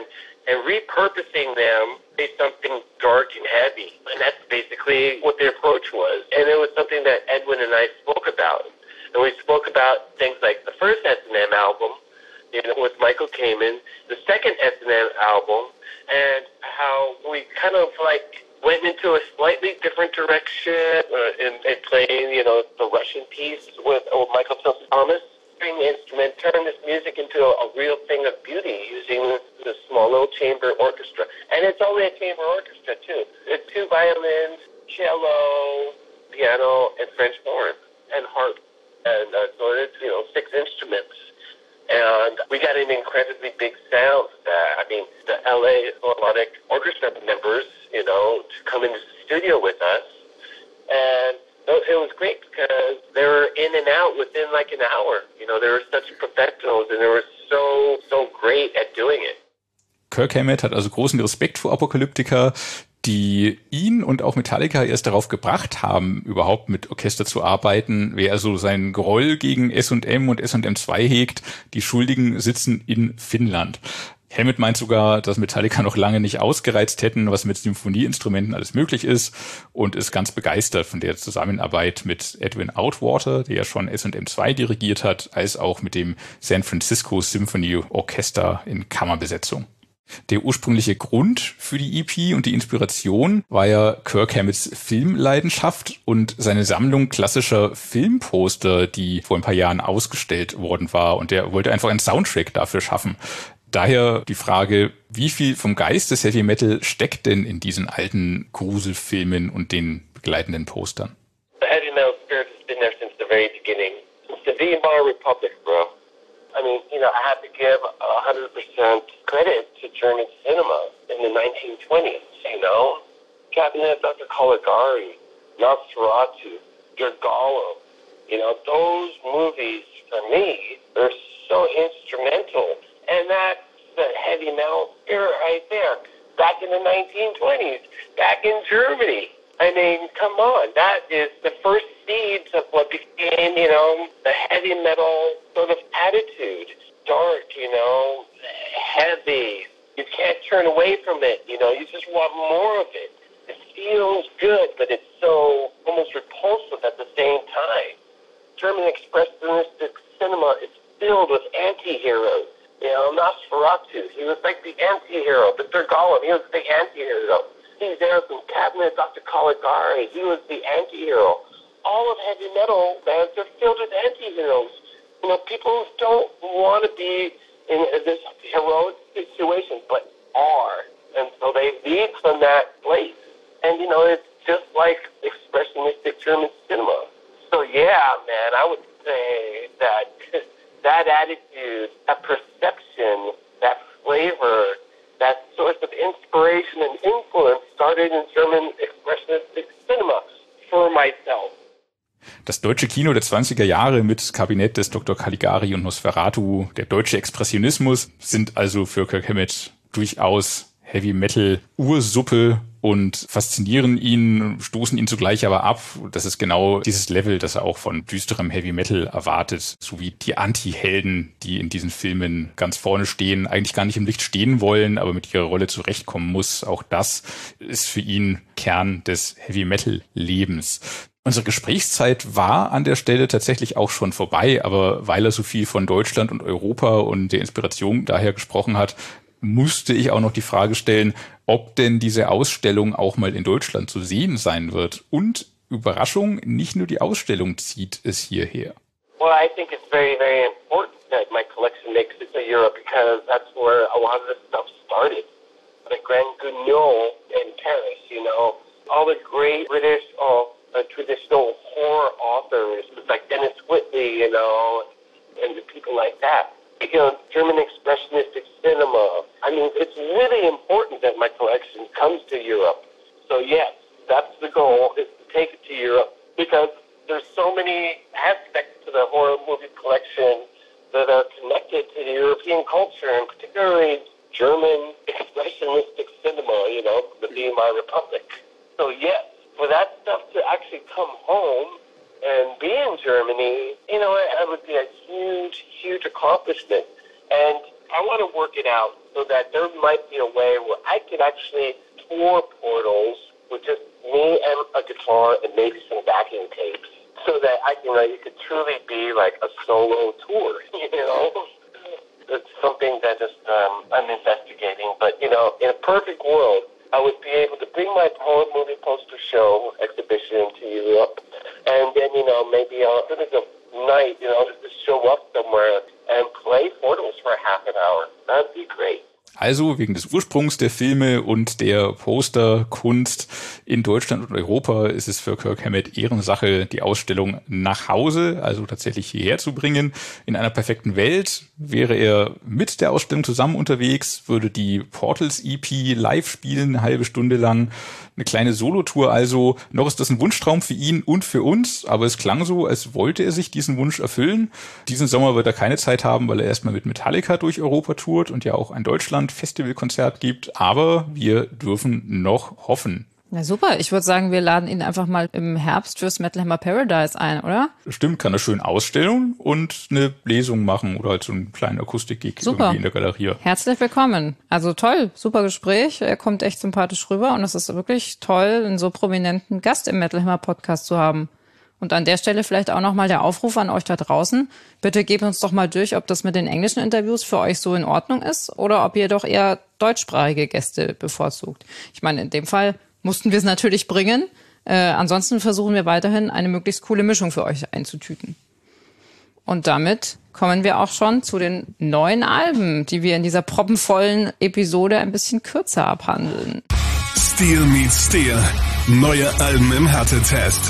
and repurposing them to something dark and heavy. And that's basically what the approach was. And it was something that Edwin and I spoke about. And we spoke about things like the first S&M album, with Michael Kamen, the second S&M album, and how we kind of went into a slightly different direction in playing, the Russian piece with Michael Thomas. String instrument, turn this music into a real thing of beauty using the small little chamber orchestra. And it's only a chamber orchestra, too. It's 2 violins, cello, piano, and French horn, and harp. And so it's, 6 instruments. And we got an incredibly big sound. The LA Philharmonic Orchestra members, to come into the studio with us. And it was great because they were in and out within an hour. They were such professionals and they were so great at doing it. Kirk Hammett hat also großen Respekt vor Apocalyptica, die ihn und auch Metallica erst darauf gebracht haben, überhaupt mit Orchester zu arbeiten. Wer also seinen Groll gegen S&M und S&M2 hegt, die Schuldigen sitzen in Finnland. Hammett meint sogar, dass Metallica noch lange nicht ausgereizt hätten, was mit Symphonieinstrumenten alles möglich ist, und ist ganz begeistert von der Zusammenarbeit mit Edwin Outwater, der ja schon S&M2 dirigiert hat, als auch mit dem San Francisco Symphony Orchester in Kammerbesetzung. Der ursprüngliche Grund für die EP und die Inspiration war ja Kirk Hammetts Filmleidenschaft und seine Sammlung klassischer Filmposter, die vor ein paar Jahren ausgestellt worden war, und der wollte einfach einen Soundtrack dafür schaffen. Daher die Frage, wie viel vom Geist des Heavy Metal steckt denn in diesen alten Gruselfilmen und den begleitenden Postern? The Heavy Metal spirit has been there since the very beginning. Since the Weimar Republic, bro. I have to give 100% credit to German cinema in the 1920s, Cabinet of Dr. Caligari, Nosferatu, Der Golem. Those movies, for me, are so instrumental. And that's the heavy metal spirit right there. Back in the 1920s, back in Germany. Come on, that is the first seeds of what became, the heavy metal sort of attitude. Dark, heavy. You can't turn away from it, you just want more of it. It feels good, but it's so almost repulsive at the same time. German expressionistic cinema is filled with anti-heroes. Nosferatu, he was like the anti-hero. But Der Golem, he was the anti-hero. Steve there from Cabinet of Dr. Caligari, he was the anti-hero. All of heavy metal bands are filled with anti-heroes. People who don't want to be in this heroic situation, but are. And so they lead from that place. And, it's just like expressionistic German cinema. So, yeah, man, I would say that attitude, that perception, that flavor, that source of inspiration and influence started in German expressionistic cinema for myself. Das deutsche Kino der 20er Jahre mit Kabinett des Dr. Caligari und Nosferatu, der deutsche Expressionismus, sind also für Kirk Hammett durchaus Heavy Metal Ursuppe und faszinieren ihn, stoßen ihn zugleich aber ab. Das ist genau dieses Level, das er auch von düsterem Heavy Metal erwartet, sowie die Anti-Helden, die in diesen Filmen ganz vorne stehen, eigentlich gar nicht im Licht stehen wollen, aber mit ihrer Rolle zurechtkommen muss. Auch das ist für ihn Kern des Heavy Metal Lebens. Unsere Gesprächszeit war an der Stelle tatsächlich auch schon vorbei, aber weil er so viel von Deutschland und Europa und der Inspiration daher gesprochen hat, musste ich auch noch die Frage stellen, ob denn diese Ausstellung auch mal in Deutschland zu sehen sein wird. Und Überraschung, nicht nur die Ausstellung zieht es hierher. Well, I think it's very, very important that my collection makes it to Europe because that's where a lot of this stuff started. The Grand Guignol in Paris, all the great British traditional horror authors like Dennis Whitley, and the people like that. German expressionistic cinema. It's really important that my collection comes to Europe. So yes, that's the goal, is to take it to Europe because there's so many aspects to the horror movie collection that are connected to the European culture, and particularly German expressionistic cinema, the Weimar Republic. So yes, for that stuff to actually come home and be in Germany, it would be a huge, huge accomplishment. And I want to work it out so that there might be a way where I could actually tour Portals with just me and a guitar and maybe some backing tapes, so that it could truly be like a solo tour. It's something that I'm investigating. But in a perfect world, I would be able to bring my poem movie poster show exhibition to Europe, and then maybe during the night, just show up somewhere and play Portals for half an hour. That'd be great. Also wegen des Ursprungs der Filme und der Posterkunst in Deutschland und Europa ist es für Kirk Hammett Ehrensache, die Ausstellung nach Hause, also tatsächlich hierher zu bringen. In einer perfekten Welt wäre er mit der Ausstellung zusammen unterwegs, würde die Portals EP live spielen, eine halbe Stunde lang, eine kleine Solotour. Also noch ist das ein Wunschtraum für ihn und für uns, aber es klang so, als wollte er sich diesen Wunsch erfüllen. Diesen Sommer wird er keine Zeit haben, weil er erstmal mit Metallica durch Europa tourt und ja auch ein Deutschland-Festivalkonzert gibt, aber wir dürfen noch hoffen. Na super, ich würde sagen, wir laden ihn einfach mal im Herbst fürs Metal Hammer Paradise ein, oder? Stimmt, kann er schön ausstellen und eine Lesung machen oder halt so einen kleinen Akustik-Gig irgendwie in der Galerie. Herzlich willkommen. Also toll, super Gespräch. Er kommt echt sympathisch rüber und es ist wirklich toll, einen so prominenten Gast im Metal Hammer Podcast zu haben. Und an der Stelle vielleicht auch nochmal der Aufruf an euch da draußen. Bitte gebt uns doch mal durch, ob das mit den englischen Interviews für euch so in Ordnung ist oder ob ihr doch eher deutschsprachige Gäste bevorzugt. Ich meine, in dem Fall mussten wir es natürlich bringen. Ansonsten versuchen wir weiterhin eine möglichst coole Mischung für euch einzutüten. Und damit kommen wir auch schon zu den neuen Alben, die wir in dieser proppenvollen Episode ein bisschen kürzer abhandeln. Steel meets Steel. Neue Alben im Härtetest.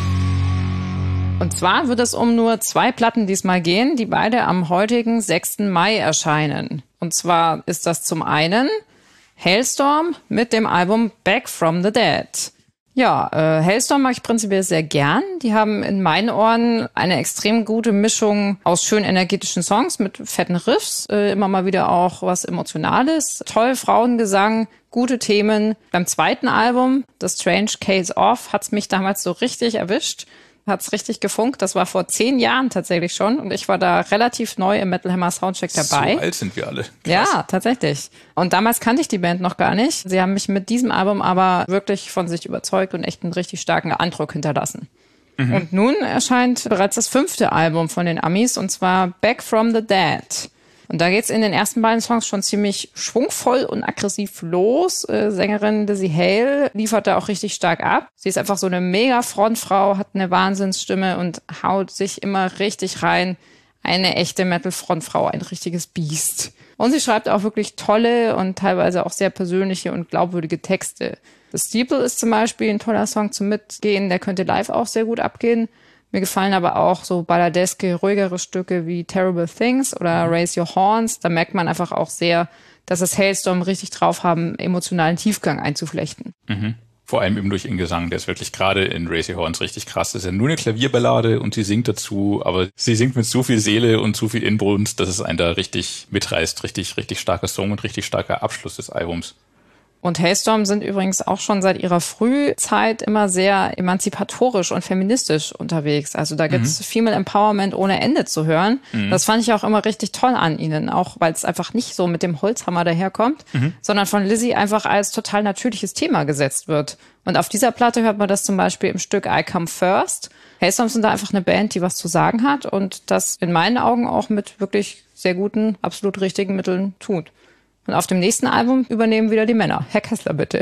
Und zwar wird es um nur 2 Platten diesmal gehen, die beide am heutigen 6. Mai erscheinen. Und zwar ist das zum einen Halestorm mit dem Album Back from the Dead. Ja, Halestorm mag ich prinzipiell sehr gern. Die haben in meinen Ohren eine extrem gute Mischung aus schön energetischen Songs mit fetten Riffs, immer mal wieder auch was Emotionales, toll Frauengesang, gute Themen. Beim zweiten Album, The Strange Case Of, hat's mich damals so richtig erwischt. Hat's richtig gefunkt. Das war vor 10 Jahren tatsächlich schon. Und ich war da relativ neu im Metal Hammer Soundcheck dabei. So alt sind wir alle. Krass. Ja, tatsächlich. Und damals kannte ich die Band noch gar nicht. Sie haben mich mit diesem Album aber wirklich von sich überzeugt und echt einen richtig starken Eindruck hinterlassen. Mhm. Und nun erscheint bereits das 5. Album von den Amis, und zwar Back from the Dead. Und da geht's in den ersten beiden Songs schon ziemlich schwungvoll und aggressiv los. Sängerin Lizzie Hale liefert da auch richtig stark ab. Sie ist einfach so eine mega Frontfrau, hat eine Wahnsinnsstimme und haut sich immer richtig rein. Eine echte Metal-Frontfrau, ein richtiges Biest. Und sie schreibt auch wirklich tolle und teilweise auch sehr persönliche und glaubwürdige Texte. The Steeple ist zum Beispiel ein toller Song zum Mitgehen, der könnte live auch sehr gut abgehen. Mir gefallen aber auch so balladeske, ruhigere Stücke wie Terrible Things oder Raise Your Horns. Da merkt man einfach auch sehr, dass es Halestorm richtig drauf haben, emotionalen Tiefgang einzuflechten. Mhm. Vor allem eben durch ihren Gesang. Der ist wirklich gerade in Raise Your Horns richtig krass. Das ist ja nur eine Klavierballade und sie singt dazu, aber sie singt mit so viel Seele und so viel Inbrunst, dass es einen da richtig mitreißt. Richtig, richtig starker Song und richtig starker Abschluss des Albums. Und Halestorm sind übrigens auch schon seit ihrer Frühzeit immer sehr emanzipatorisch und feministisch unterwegs. Also da gibt's Female Empowerment ohne Ende zu hören. Das fand ich auch immer richtig toll an ihnen, auch weil es einfach nicht so mit dem Holzhammer daherkommt, sondern von Lizzie einfach als total natürliches Thema gesetzt wird. Und auf dieser Platte hört man das zum Beispiel im Stück I Come First. Halestorm sind da einfach eine Band, die was zu sagen hat und das in meinen Augen auch mit wirklich sehr guten, absolut richtigen Mitteln tut. Und auf dem nächsten Album übernehmen wieder die Männer. Herr Kessler, bitte.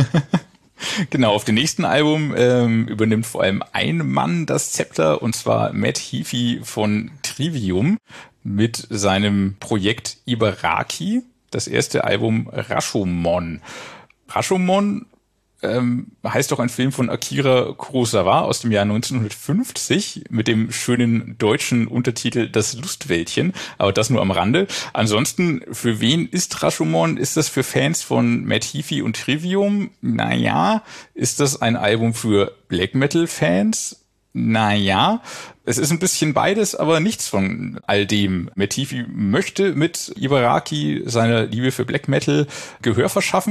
Genau, auf dem nächsten Album übernimmt vor allem ein Mann das Zepter, und zwar Matt Heafy von Trivium mit seinem Projekt Ibaraki, das erste Album Rashomon. Rashomon heißt doch ein Film von Akira Kurosawa aus dem Jahr 1950 mit dem schönen deutschen Untertitel Das Lustwäldchen, aber das nur am Rande. Ansonsten, für wen ist Rashomon? Ist das für Fans von Matt Heafy und Trivium? Naja. Ist das ein Album für Black Metal Fans? Naja. Es ist ein bisschen beides, aber nichts von all dem. Matt Heafy möchte mit Ibaraki seiner Liebe für Black Metal Gehör verschaffen.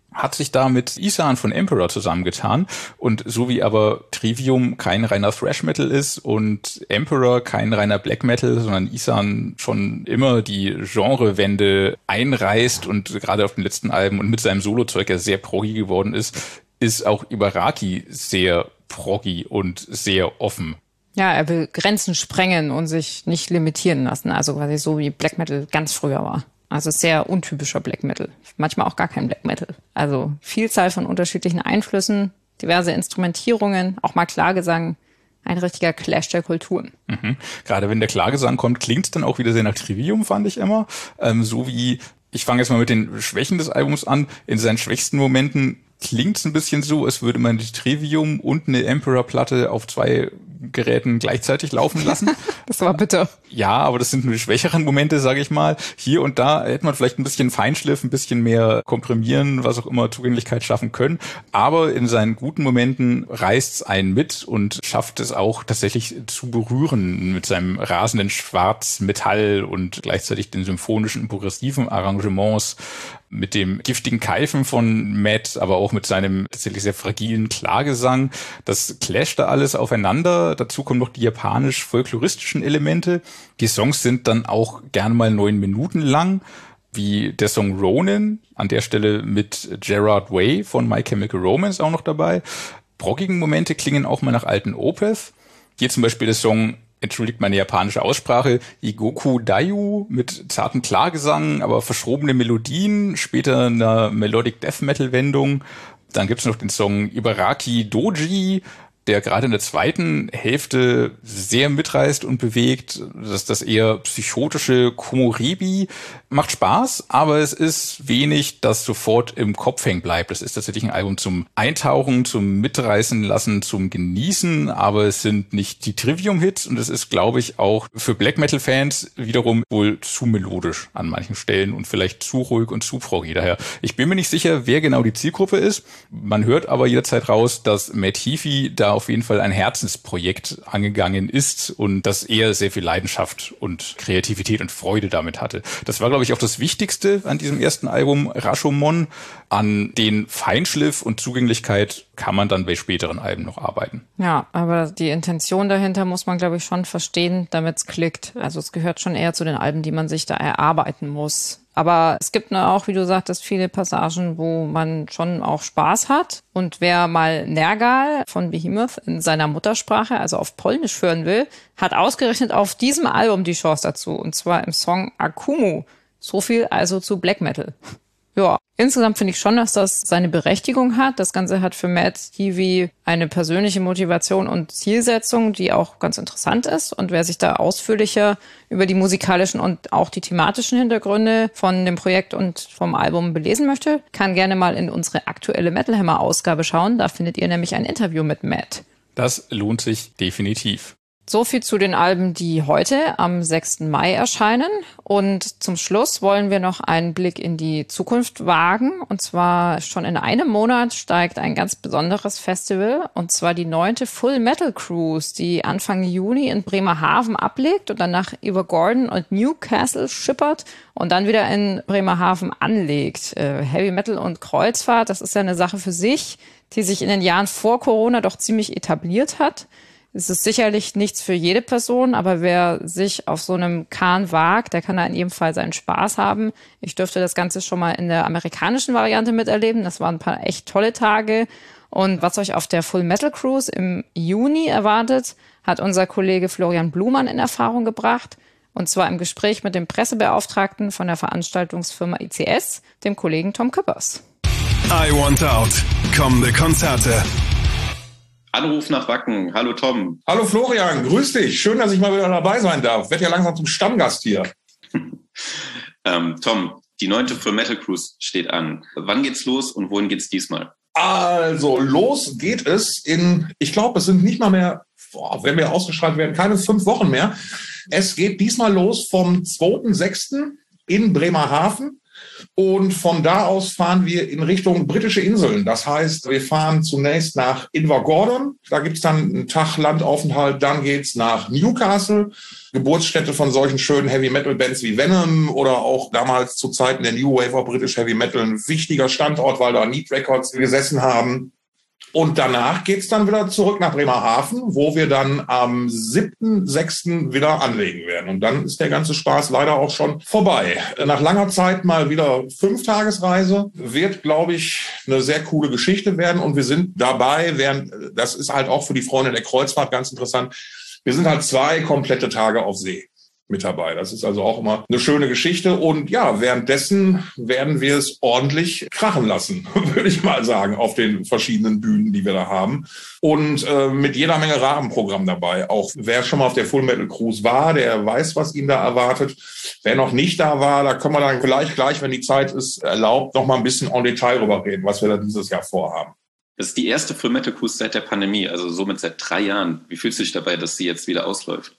hat sich da mit Ihsahn von Emperor zusammengetan. Und so wie aber Trivium kein reiner Thrash-Metal ist und Emperor kein reiner Black Metal, sondern Ihsahn schon immer die Genrewende einreißt und gerade auf den letzten Alben und mit seinem Solo-Zeug ja sehr proggy geworden ist auch Ibaraki sehr proggy und sehr offen. Ja, er will Grenzen sprengen und sich nicht limitieren lassen. Also quasi so wie Black Metal ganz früher war. Also sehr untypischer Black Metal. Manchmal auch gar kein Black Metal. Also Vielzahl von unterschiedlichen Einflüssen, diverse Instrumentierungen, auch mal Klagesang. Ein richtiger Clash der Kulturen. Mhm. Gerade wenn der Klagesang kommt, klingt es dann auch wieder sehr nach Trivium, fand ich immer. So wie, ich fange jetzt mal mit den Schwächen des Albums an. In seinen schwächsten Momenten klingt es ein bisschen so, als würde man die Trivium und eine Emperor-Platte auf 2 Geräten gleichzeitig laufen lassen. Das war bitter. Ja, aber das sind nur die schwächeren Momente, sage ich mal. Hier und da hätte man vielleicht ein bisschen Feinschliff, ein bisschen mehr komprimieren, was auch immer, Zugänglichkeit schaffen können. Aber in seinen guten Momenten reißt es einen mit und schafft es auch tatsächlich zu berühren mit seinem rasenden Schwarzmetall und gleichzeitig den symphonischen, progressiven Arrangements, mit dem giftigen Keifen von Matt, aber auch mit seinem tatsächlich sehr fragilen Klagesang. Das clasht da alles aufeinander. Dazu kommen noch die japanisch-folkloristischen Elemente. Die Songs sind dann auch gerne mal 9 Minuten lang, wie der Song Ronin, an der Stelle mit Gerard Way von My Chemical Romance auch noch dabei. Proggigen Momente klingen auch mal nach alten Opeth. Hier zum Beispiel der Song, entschuldigt meine japanische Aussprache, Igoku Dayu mit zartem Klagesang, aber verschrobene Melodien, später eine Melodic Death Metal Wendung. Dann gibt's noch den Song Ibaraki Doji, der gerade in der zweiten Hälfte sehr mitreißt und bewegt. Das eher psychotische Komorebi macht Spaß, aber es ist wenig, das sofort im Kopf hängen bleibt. Es ist tatsächlich ein Album zum Eintauchen, zum Mitreißen lassen, zum Genießen, aber es sind nicht die Trivium-Hits und es ist, glaube ich, auch für Black Metal-Fans wiederum wohl zu melodisch an manchen Stellen und vielleicht zu ruhig und zu proggy. Daher, ich bin mir nicht sicher, wer genau die Zielgruppe ist. Man hört aber jederzeit raus, dass Matt Heafy da auf jeden Fall ein Herzensprojekt angegangen ist und dass er sehr viel Leidenschaft und Kreativität und Freude damit hatte. Das war, glaube ich, auch das Wichtigste an diesem ersten Album Rashomon. An den Feinschliff und Zugänglichkeit kann man dann bei späteren Alben noch arbeiten. Ja, aber die Intention dahinter muss man, glaube ich, schon verstehen, damit es klickt. Also es gehört schon eher zu den Alben, die man sich da erarbeiten muss. Aber es gibt auch, wie du sagtest, viele Passagen, wo man schon auch Spaß hat. Und wer mal Nergal von Behemoth in seiner Muttersprache, also auf Polnisch, hören will, hat ausgerechnet auf diesem Album die Chance dazu. Und zwar im Song Akumu. So viel also zu Black Metal. Ja, insgesamt finde ich schon, dass das seine Berechtigung hat. Das Ganze hat für Matt Heafy eine persönliche Motivation und Zielsetzung, die auch ganz interessant ist. Und wer sich da ausführlicher über die musikalischen und auch die thematischen Hintergründe von dem Projekt und vom Album belesen möchte, kann gerne mal in unsere aktuelle Metal Hammer Ausgabe schauen. Da findet ihr nämlich ein Interview mit Matt. Das lohnt sich definitiv. So viel zu den Alben, die heute am 6. Mai erscheinen. Und zum Schluss wollen wir noch einen Blick in die Zukunft wagen. Und zwar schon in einem Monat steigt ein ganz besonderes Festival. Und zwar die 9. Full Metal Cruise, die Anfang Juni in Bremerhaven ablegt und dann nach Invergordon und Newcastle schippert und dann wieder in Bremerhaven anlegt. Heavy Metal und Kreuzfahrt, das ist ja eine Sache für sich, die sich in den Jahren vor Corona doch ziemlich etabliert hat. Es ist sicherlich nichts für jede Person, aber wer sich auf so einem Kahn wagt, der kann da in jedem Fall seinen Spaß haben. Ich durfte das Ganze schon mal in der amerikanischen Variante miterleben. Das waren ein paar echt tolle Tage. Und was euch auf der Full Metal Cruise im Juni erwartet, hat unser Kollege Florian Blumann in Erfahrung gebracht. Und zwar im Gespräch mit dem Pressebeauftragten von der Veranstaltungsfirma ICS, dem Kollegen Tom Küppers. I Want Out. Kommende Konzerte. Anruf nach Wacken. Hallo Tom. Hallo Florian, grüß dich. Schön, dass ich mal wieder dabei sein darf. Werd ja langsam zum Stammgast hier. Tom, die 9. Full Metal Cruise steht an. Wann geht's los und wohin geht's diesmal? Also, los geht es in, ich glaube, es sind nicht mal mehr, wenn wir ausgestrahlt werden, keine 5 Wochen mehr. Es geht diesmal los vom 2.6. in Bremerhaven. Und von da aus fahren wir in Richtung britische Inseln. Das heißt, wir fahren zunächst nach Invergordon. Da gibt's dann einen Tag Landaufenthalt. Dann geht's nach Newcastle, Geburtsstätte von solchen schönen Heavy-Metal-Bands wie Venom oder auch damals zu Zeiten der New Wave of British Heavy Metal ein wichtiger Standort, weil da Need Records gesessen haben. Und danach geht's dann wieder zurück nach Bremerhaven, wo wir dann am 7.6. wieder anlegen werden. Und dann ist der ganze Spaß leider auch schon vorbei. Nach langer Zeit mal wieder 5-Tagesreise. Wird, glaube ich, eine sehr coole Geschichte werden. Und wir sind dabei, das ist halt auch für die Freunde der Kreuzfahrt ganz interessant, wir sind halt 2 komplette Tage auf See mit dabei. Das ist also auch immer eine schöne Geschichte. Und ja, währenddessen werden wir es ordentlich krachen lassen, würde ich mal sagen, auf den verschiedenen Bühnen, die wir da haben. Und mit jeder Menge Rahmenprogramm dabei. Auch wer schon mal auf der Full Metal Cruise war, der weiß, was ihn da erwartet. Wer noch nicht da war, da können wir dann vielleicht gleich, wenn die Zeit es erlaubt, noch mal ein bisschen en Detail drüber reden, was wir da dieses Jahr vorhaben. Das ist die erste Full Metal Cruise seit der Pandemie, also somit seit 3 Jahren. Wie fühlst du dich dabei, dass sie jetzt wieder ausläuft?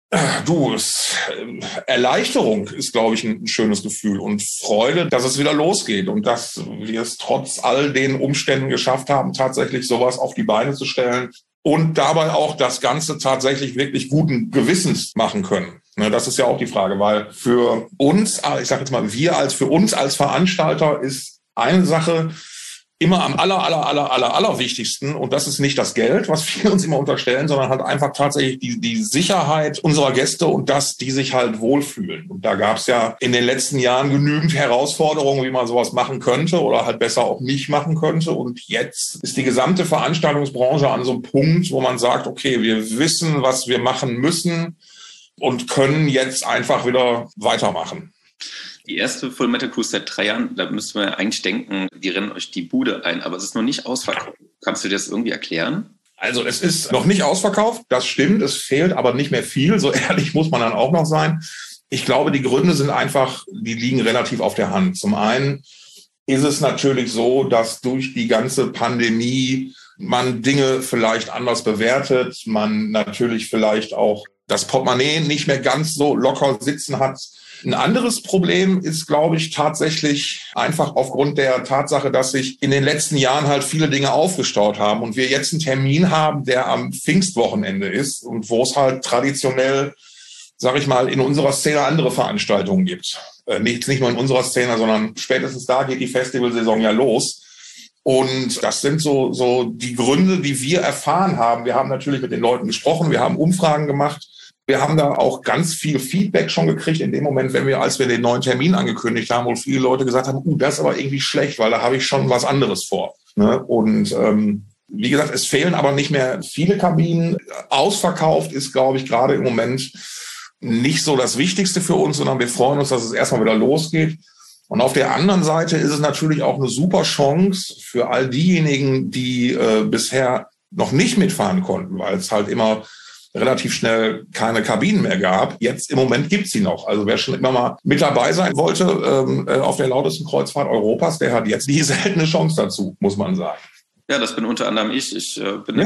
Erleichterung ist, glaube ich, ein schönes Gefühl und Freude, dass es wieder losgeht und dass wir es trotz all den Umständen geschafft haben, tatsächlich sowas auf die Beine zu stellen und dabei auch das Ganze tatsächlich wirklich guten Gewissens machen können. Das ist ja auch die Frage, weil für uns, ich sage jetzt mal, für uns als Veranstalter ist eine Sache immer am allerwichtigsten. Und das ist nicht das Geld, was wir uns immer unterstellen, sondern halt einfach tatsächlich die Sicherheit unserer Gäste und dass die sich halt wohlfühlen. Und da gab es ja in den letzten Jahren genügend Herausforderungen, wie man sowas machen könnte oder halt besser auch nicht machen könnte. Und jetzt ist die gesamte Veranstaltungsbranche an so einem Punkt, wo man sagt, okay, wir wissen, was wir machen müssen und können jetzt einfach wieder weitermachen. Die erste Full Metal Cruise seit 3 Jahren, da müsste man eigentlich denken, die rennen euch die Bude ein, aber es ist noch nicht ausverkauft. Kannst du dir das irgendwie erklären? Also es ist noch nicht ausverkauft, das stimmt, es fehlt aber nicht mehr viel, so ehrlich muss man dann auch noch sein. Ich glaube, die Gründe sind einfach, die liegen relativ auf der Hand. Zum einen ist es natürlich so, dass durch die ganze Pandemie man Dinge vielleicht anders bewertet, man natürlich vielleicht auch das Portemonnaie nicht mehr ganz so locker sitzen hat. Ein anderes Problem ist, glaube ich, tatsächlich einfach aufgrund der Tatsache, dass sich in den letzten Jahren halt viele Dinge aufgestaut haben und wir jetzt einen Termin haben, der am Pfingstwochenende ist und wo es halt traditionell, sage ich mal, in unserer Szene andere Veranstaltungen gibt. Nicht nur in unserer Szene, sondern spätestens da geht die Festivalsaison ja los. Und das sind so die Gründe, die wir erfahren haben. Wir haben natürlich mit den Leuten gesprochen, wir haben Umfragen gemacht. Wir haben da auch ganz viel Feedback schon gekriegt in dem Moment, als wir den neuen Termin angekündigt haben, wo viele Leute gesagt haben, das ist aber irgendwie schlecht, weil da habe ich schon was anderes vor. Und wie gesagt, es fehlen aber nicht mehr viele Kabinen. Ausverkauft ist, glaube ich, gerade im Moment nicht so das Wichtigste für uns, sondern wir freuen uns, dass es erstmal wieder losgeht. Und auf der anderen Seite ist es natürlich auch eine super Chance für all diejenigen, die bisher noch nicht mitfahren konnten, weil es halt immer relativ schnell keine Kabinen mehr gab. Jetzt im Moment gibt's sie noch. Also wer schon immer mal mit dabei sein wollte auf der lautesten Kreuzfahrt Europas, der hat jetzt die seltene Chance dazu, muss man sagen. Ja, das bin unter anderem ich. Ich bin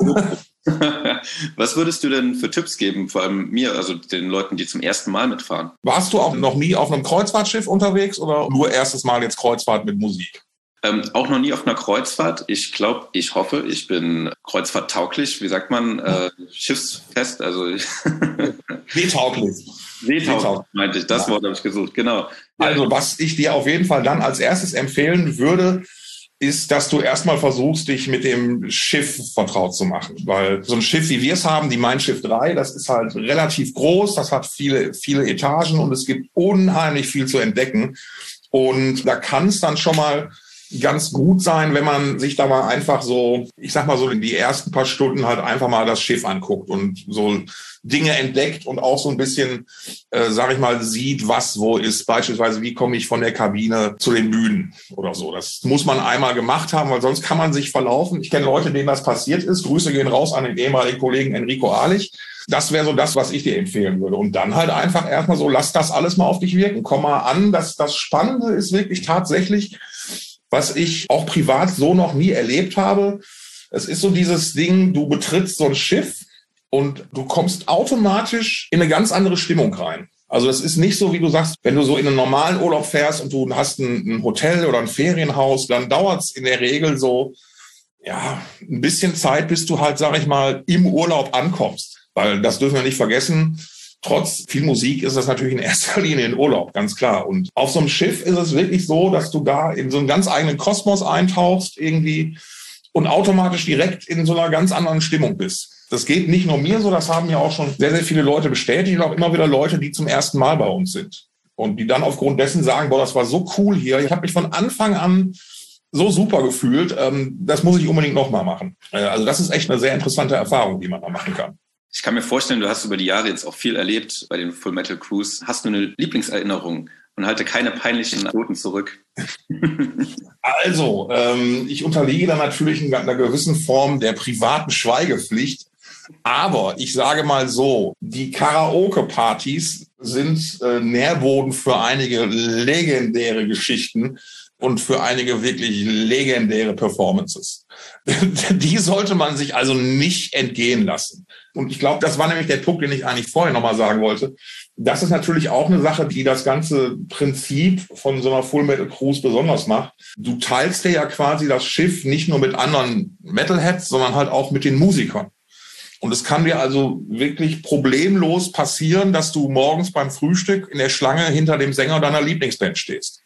Was würdest du denn für Tipps geben, vor allem mir, also den Leuten, die zum ersten Mal mitfahren? Warst du auch noch nie auf einem Kreuzfahrtschiff unterwegs oder nur erstes Mal jetzt Kreuzfahrt mit Musik? Auch noch nie auf einer Kreuzfahrt. Ich hoffe, ich bin kreuzfahrttauglich. Wie sagt man? Schiffsfest, also Seetauglich. Seetauglich meinte ich. Das Wort habe ich gesucht, genau. Also was ich dir auf jeden Fall dann als erstes empfehlen würde, ist, dass du erstmal versuchst, dich mit dem Schiff vertraut zu machen. Weil so ein Schiff, wie wir es haben, die Mein Schiff 3, das ist halt relativ groß, das hat viele Etagen und es gibt unheimlich viel zu entdecken. Und da kann es dann schon mal ganz gut sein, wenn man sich da mal einfach so, ich sag mal so in die ersten paar Stunden halt einfach mal das Schiff anguckt und so Dinge entdeckt und auch so ein bisschen, sag ich mal, sieht, was wo ist. Beispielsweise, wie komme ich von der Kabine zu den Bühnen oder so. Das muss man einmal gemacht haben, weil sonst kann man sich verlaufen. Ich kenne Leute, denen das passiert ist. Grüße gehen raus an den ehemaligen Kollegen Enrico Ahlich. Das wäre so das, was ich dir empfehlen würde. Und dann halt einfach erstmal so, lass das alles mal auf dich wirken. Komm mal an. Das Spannende ist wirklich tatsächlich, was ich auch privat so noch nie erlebt habe. Es ist so dieses Ding, du betrittst so ein Schiff und du kommst automatisch in eine ganz andere Stimmung rein. Also es ist nicht so, wie du sagst, wenn du so in einen normalen Urlaub fährst und du hast ein Hotel oder ein Ferienhaus, dann dauert es in der Regel so, ja, ein bisschen Zeit, bis du halt, sag ich mal, im Urlaub ankommst. Weil das dürfen wir nicht vergessen. Trotz viel Musik ist das natürlich in erster Linie ein Urlaub, ganz klar. Und auf so einem Schiff ist es wirklich so, dass du da in so einen ganz eigenen Kosmos eintauchst irgendwie und automatisch direkt in so einer ganz anderen Stimmung bist. Das geht nicht nur mir so, das haben ja auch schon sehr, sehr viele Leute bestätigt und auch immer wieder Leute, die zum ersten Mal bei uns sind. Und die dann aufgrund dessen sagen, boah, das war so cool hier. Ich habe mich von Anfang an so super gefühlt, das muss ich unbedingt nochmal machen. Also das ist echt eine sehr interessante Erfahrung, die man da machen kann. Ich kann mir vorstellen, du hast über die Jahre jetzt auch viel erlebt bei den Full Metal Cruise. Hast du eine Lieblingserinnerung und halte keine peinlichen Anekdoten zurück? Also, ich unterliege da natürlich in einer gewissen Form der privaten Schweigepflicht. Aber ich sage mal so, die Karaoke-Partys sind Nährboden für einige legendäre Geschichten und für einige wirklich legendäre Performances. Die sollte man sich also nicht entgehen lassen. Und ich glaube, das war nämlich der Punkt, den ich eigentlich vorher nochmal sagen wollte. Das ist natürlich auch eine Sache, die das ganze Prinzip von so einer Full Metal Cruise besonders macht. Du teilst dir ja quasi das Schiff nicht nur mit anderen Metalheads, sondern halt auch mit den Musikern. Und es kann dir also wirklich problemlos passieren, dass du morgens beim Frühstück in der Schlange hinter dem Sänger deiner Lieblingsband stehst.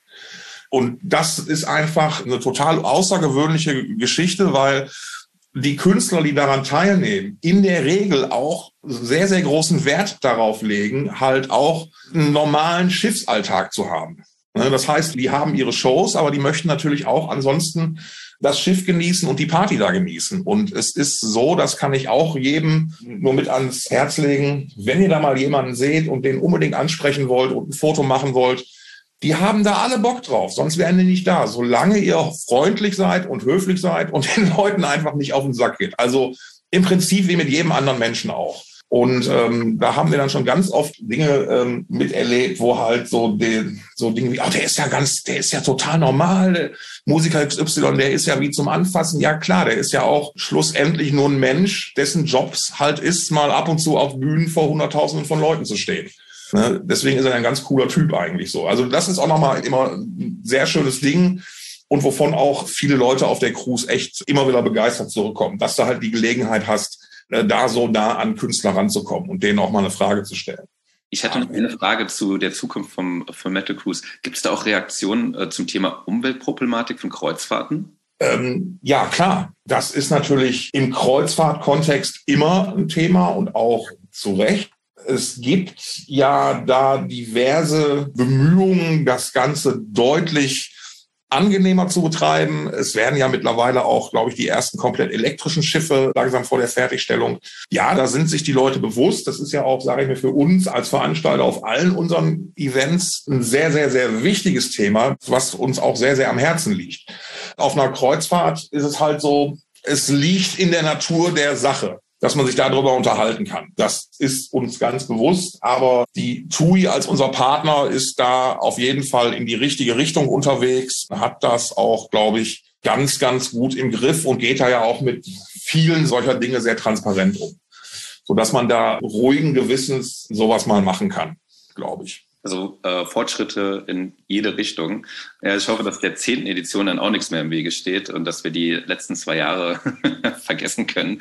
Und das ist einfach eine total außergewöhnliche Geschichte, weil die Künstler, die daran teilnehmen, in der Regel auch sehr, sehr großen Wert darauf legen, halt auch einen normalen Schiffsalltag zu haben. Das heißt, die haben ihre Shows, aber die möchten natürlich auch ansonsten das Schiff genießen und die Party da genießen. Und es ist so, das kann ich auch jedem nur mit ans Herz legen, wenn ihr da mal jemanden seht und den unbedingt ansprechen wollt und ein Foto machen wollt, die haben da alle Bock drauf, sonst wären die nicht da. Solange ihr freundlich seid und höflich seid und den Leuten einfach nicht auf den Sack geht. Also im Prinzip wie mit jedem anderen Menschen auch. Und da haben wir dann schon ganz oft Dinge miterlebt, wo halt so Dinge wie, der ist ja total normal, der Musiker XY, der ist ja wie zum Anfassen. Ja klar, der ist ja auch schlussendlich nur ein Mensch, dessen Jobs halt ist, mal ab und zu auf Bühnen vor Hunderttausenden von Leuten zu stehen. Ne? Deswegen ist er ein ganz cooler Typ eigentlich so. Also das ist auch nochmal immer ein sehr schönes Ding und wovon auch viele Leute auf der Cruise echt immer wieder begeistert zurückkommen, dass du halt die Gelegenheit hast, da so nah an Künstler ranzukommen und denen auch mal eine Frage zu stellen. Ich hätte noch eine Frage zu der Zukunft von Metal Cruise. Gibt es da auch Reaktionen zum Thema Umweltproblematik von Kreuzfahrten? Ja, klar. Das ist natürlich im Kreuzfahrtkontext immer ein Thema und auch zu Recht. Es gibt ja da diverse Bemühungen, das Ganze deutlich angenehmer zu betreiben. Es werden ja mittlerweile auch, glaube ich, die ersten komplett elektrischen Schiffe langsam vor der Fertigstellung. Ja, da sind sich die Leute bewusst. Das ist ja auch, sage ich mir, für uns als Veranstalter auf allen unseren Events ein sehr, sehr, sehr wichtiges Thema, was uns auch sehr, sehr am Herzen liegt. Auf einer Kreuzfahrt ist es halt so, es liegt in der Natur der Sache, dass man sich darüber unterhalten kann. Das ist uns ganz bewusst, aber die TUI als unser Partner ist da auf jeden Fall in die richtige Richtung unterwegs, hat das auch, glaube ich, ganz, ganz gut im Griff und geht da ja auch mit vielen solcher Dinge sehr transparent um, sodass man da ruhigen Gewissens sowas mal machen kann, glaube ich. Also Fortschritte in jede Richtung. Ja, ich hoffe, dass der 10. Edition dann auch nichts mehr im Wege steht und dass wir die letzten 2 Jahre vergessen können.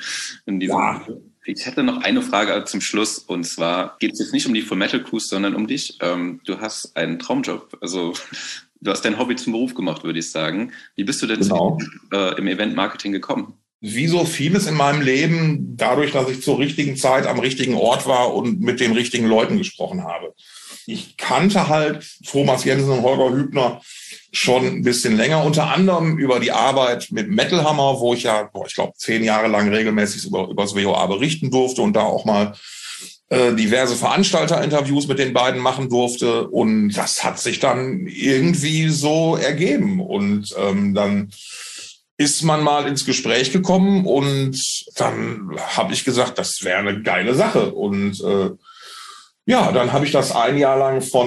Ich hätte noch eine Frage zum Schluss und zwar geht es jetzt nicht um die Full Metal Cruise, sondern um dich. Du hast einen Traumjob, also du hast dein Hobby zum Beruf gemacht, würde ich sagen. Wie bist du denn im Event-Marketing gekommen? Wie so vieles in meinem Leben, dadurch, dass ich zur richtigen Zeit am richtigen Ort war und mit den richtigen Leuten gesprochen habe. Ich kannte halt Thomas Jensen und Holger Hübner schon ein bisschen länger, unter anderem über die Arbeit mit Metal Hammer, wo ich ja, ich glaube, 10 Jahre lang regelmäßig über das WOA berichten durfte und da auch mal diverse Veranstalterinterviews mit den beiden machen durfte. Und das hat sich dann irgendwie so ergeben. Und dann ist man mal ins Gespräch gekommen und dann habe ich gesagt, das wäre eine geile Sache. Und Ja, dann habe ich das ein Jahr lang ich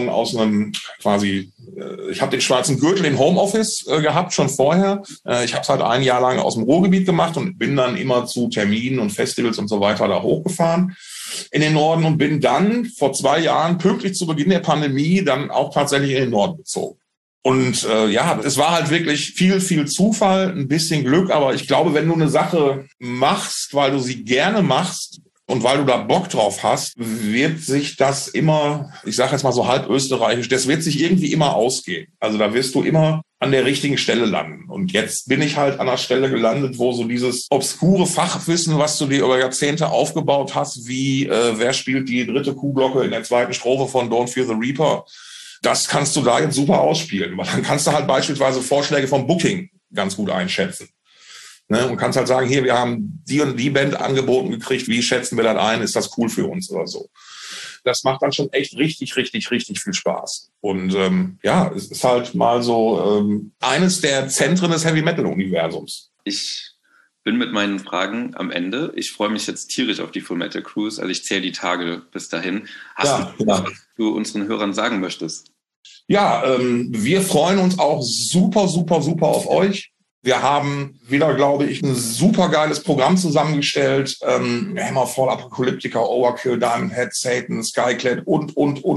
habe den schwarzen Gürtel im Homeoffice gehabt, schon vorher. Ich habe es halt ein Jahr lang aus dem Ruhrgebiet gemacht und bin dann immer zu Terminen und Festivals und so weiter da hochgefahren in den Norden und bin dann vor 2 Jahren, pünktlich zu Beginn der Pandemie, dann auch tatsächlich in den Norden gezogen. Und es war halt wirklich viel, viel Zufall, ein bisschen Glück, aber ich glaube, wenn du eine Sache machst, weil du sie gerne machst, und weil du da Bock drauf hast, wird sich das immer, ich sage jetzt mal so halb österreichisch, das wird sich irgendwie immer ausgehen. Also da wirst du immer an der richtigen Stelle landen. Und jetzt bin ich halt an der Stelle gelandet, wo so dieses obskure Fachwissen, was du dir über Jahrzehnte aufgebaut hast, wie wer spielt die 3. Kuhglocke in der 2. Strophe von Don't Fear the Reaper, das kannst du da jetzt super ausspielen. Weil dann kannst du halt beispielsweise Vorschläge vom Booking ganz gut einschätzen. Und kannst halt sagen, hier, wir haben die und die Band angeboten gekriegt, wie schätzen wir das ein, ist das cool für uns oder so. Das macht dann schon echt richtig, richtig, richtig viel Spaß. Und es ist halt mal so eines der Zentren des Heavy-Metal-Universums. Ich bin mit meinen Fragen am Ende. Ich freue mich jetzt tierisch auf die Full Metal Cruise, also ich zähle die Tage bis dahin. Hast du was, was du unseren Hörern sagen möchtest? Ja, wir freuen uns auch super, super, super auf euch. Wir haben wieder, glaube ich, ein super geiles Programm zusammengestellt. Hammerfall, Apocalyptica, Overkill, Diamond Head, Satan, Skyclad und.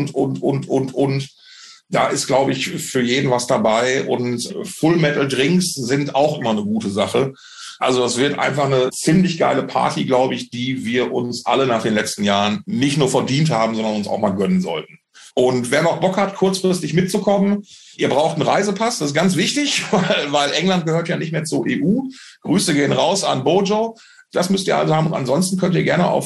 Da ist, glaube ich, für jeden was dabei. Und Full Metal Drinks sind auch immer eine gute Sache. Also das wird einfach eine ziemlich geile Party, glaube ich, die wir uns alle nach den letzten Jahren nicht nur verdient haben, sondern uns auch mal gönnen sollten. Und wer noch Bock hat, kurzfristig mitzukommen, ihr braucht einen Reisepass, das ist ganz wichtig, weil England gehört ja nicht mehr zur EU. Grüße gehen raus an Bojo. Das müsst ihr also haben. Und ansonsten könnt ihr gerne auf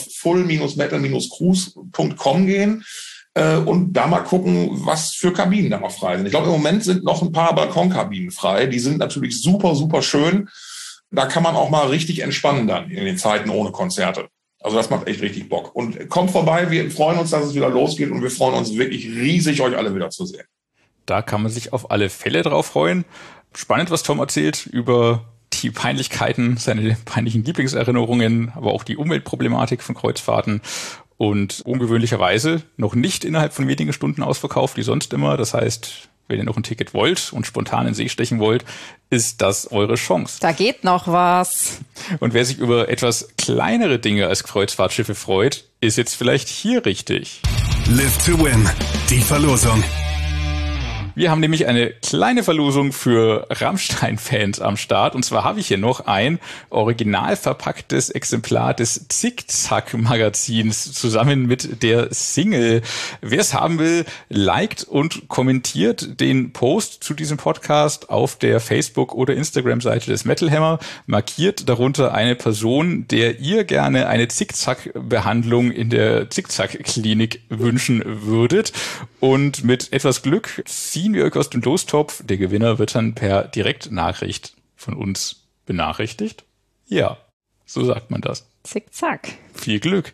full-metal-cruise.com gehen und da mal gucken, was für Kabinen da noch frei sind. Ich glaube, im Moment sind noch ein paar Balkonkabinen frei. Die sind natürlich super, super schön. Da kann man auch mal richtig entspannen dann in den Zeiten ohne Konzerte. Also das macht echt richtig Bock. Und kommt vorbei, wir freuen uns, dass es wieder losgeht und wir freuen uns wirklich riesig, euch alle wieder zu sehen. Da kann man sich auf alle Fälle drauf freuen. Spannend, was Tom erzählt über die Peinlichkeiten, seine peinlichen Lieblingserinnerungen, aber auch die Umweltproblematik von Kreuzfahrten. Und ungewöhnlicherweise noch nicht innerhalb von wenigen Stunden ausverkauft, wie sonst immer. Das heißt, wenn ihr noch ein Ticket wollt und spontan in den See stechen wollt, ist das eure Chance. Da geht noch was. Und wer sich über etwas kleinere Dinge als Kreuzfahrtschiffe freut, ist jetzt vielleicht hier richtig. Live to Win, die Verlosung. Wir haben nämlich eine kleine Verlosung für Rammstein-Fans am Start. Und zwar habe ich hier noch ein original verpacktes Exemplar des Zickzack-Magazins zusammen mit der Single. Wer es haben will, liked und kommentiert den Post zu diesem Podcast auf der Facebook- oder Instagram-Seite des Metal Hammer. Markiert darunter eine Person, der ihr gerne eine Zickzack-Behandlung in der Zickzack-Klinik wünschen würdet. Und mit etwas Glück ziehen wir euch aus dem Lostopf. Der Gewinner wird dann per Direktnachricht von uns benachrichtigt. Ja, so sagt man das. Zickzack. Viel Glück.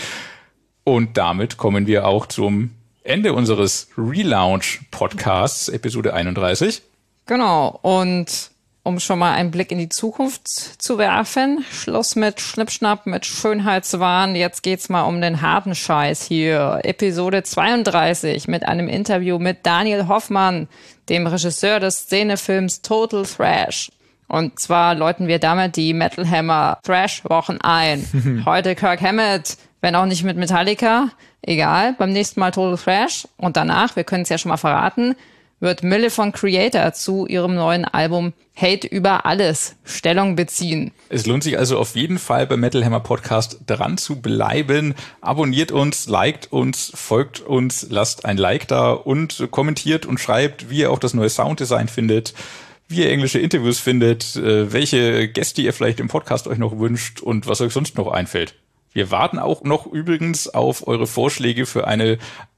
Und damit kommen wir auch zum Ende unseres Relaunch-Podcasts, Episode 31. Genau, und um schon mal einen Blick in die Zukunft zu werfen, Schluss mit Schnippschnapp, mit Schönheitswahn. Jetzt geht's mal um den harten Scheiß hier. Episode 32 mit einem Interview mit Daniel Hoffmann, dem Regisseur des Szenefilms Total Thrash. Und zwar läuten wir damit die Metal Hammer Thrash-Wochen ein. Heute Kirk Hammett, wenn auch nicht mit Metallica. Egal, beim nächsten Mal Total Thrash. Und danach, wir können es ja schon mal verraten, wird Mille von Creator zu ihrem neuen Album Hate über alles Stellung beziehen. Es lohnt sich also auf jeden Fall beim Metal Hammer Podcast dran zu bleiben. Abonniert uns, liked uns, folgt uns, lasst ein Like da und kommentiert und schreibt, wie ihr auch das neue Sounddesign findet, wie ihr englische Interviews findet, welche Gäste ihr vielleicht im Podcast euch noch wünscht und was euch sonst noch einfällt. Wir warten auch noch übrigens auf eure Vorschläge für eine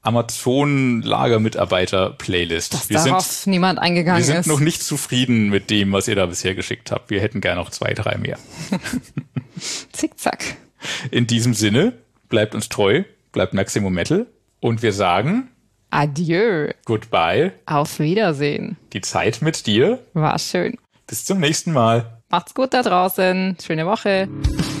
Amazon-Lagermitarbeiter-Playlist. Dass darauf niemand eingegangen ist. Wir sind noch nicht zufrieden mit dem, was ihr da bisher geschickt habt. Wir hätten gerne noch 2, 3 mehr. Zickzack. In diesem Sinne, bleibt uns treu, bleibt Maximum Metal und wir sagen Adieu. Goodbye. Auf Wiedersehen. Die Zeit mit dir war schön. Bis zum nächsten Mal. Macht's gut da draußen. Schöne Woche.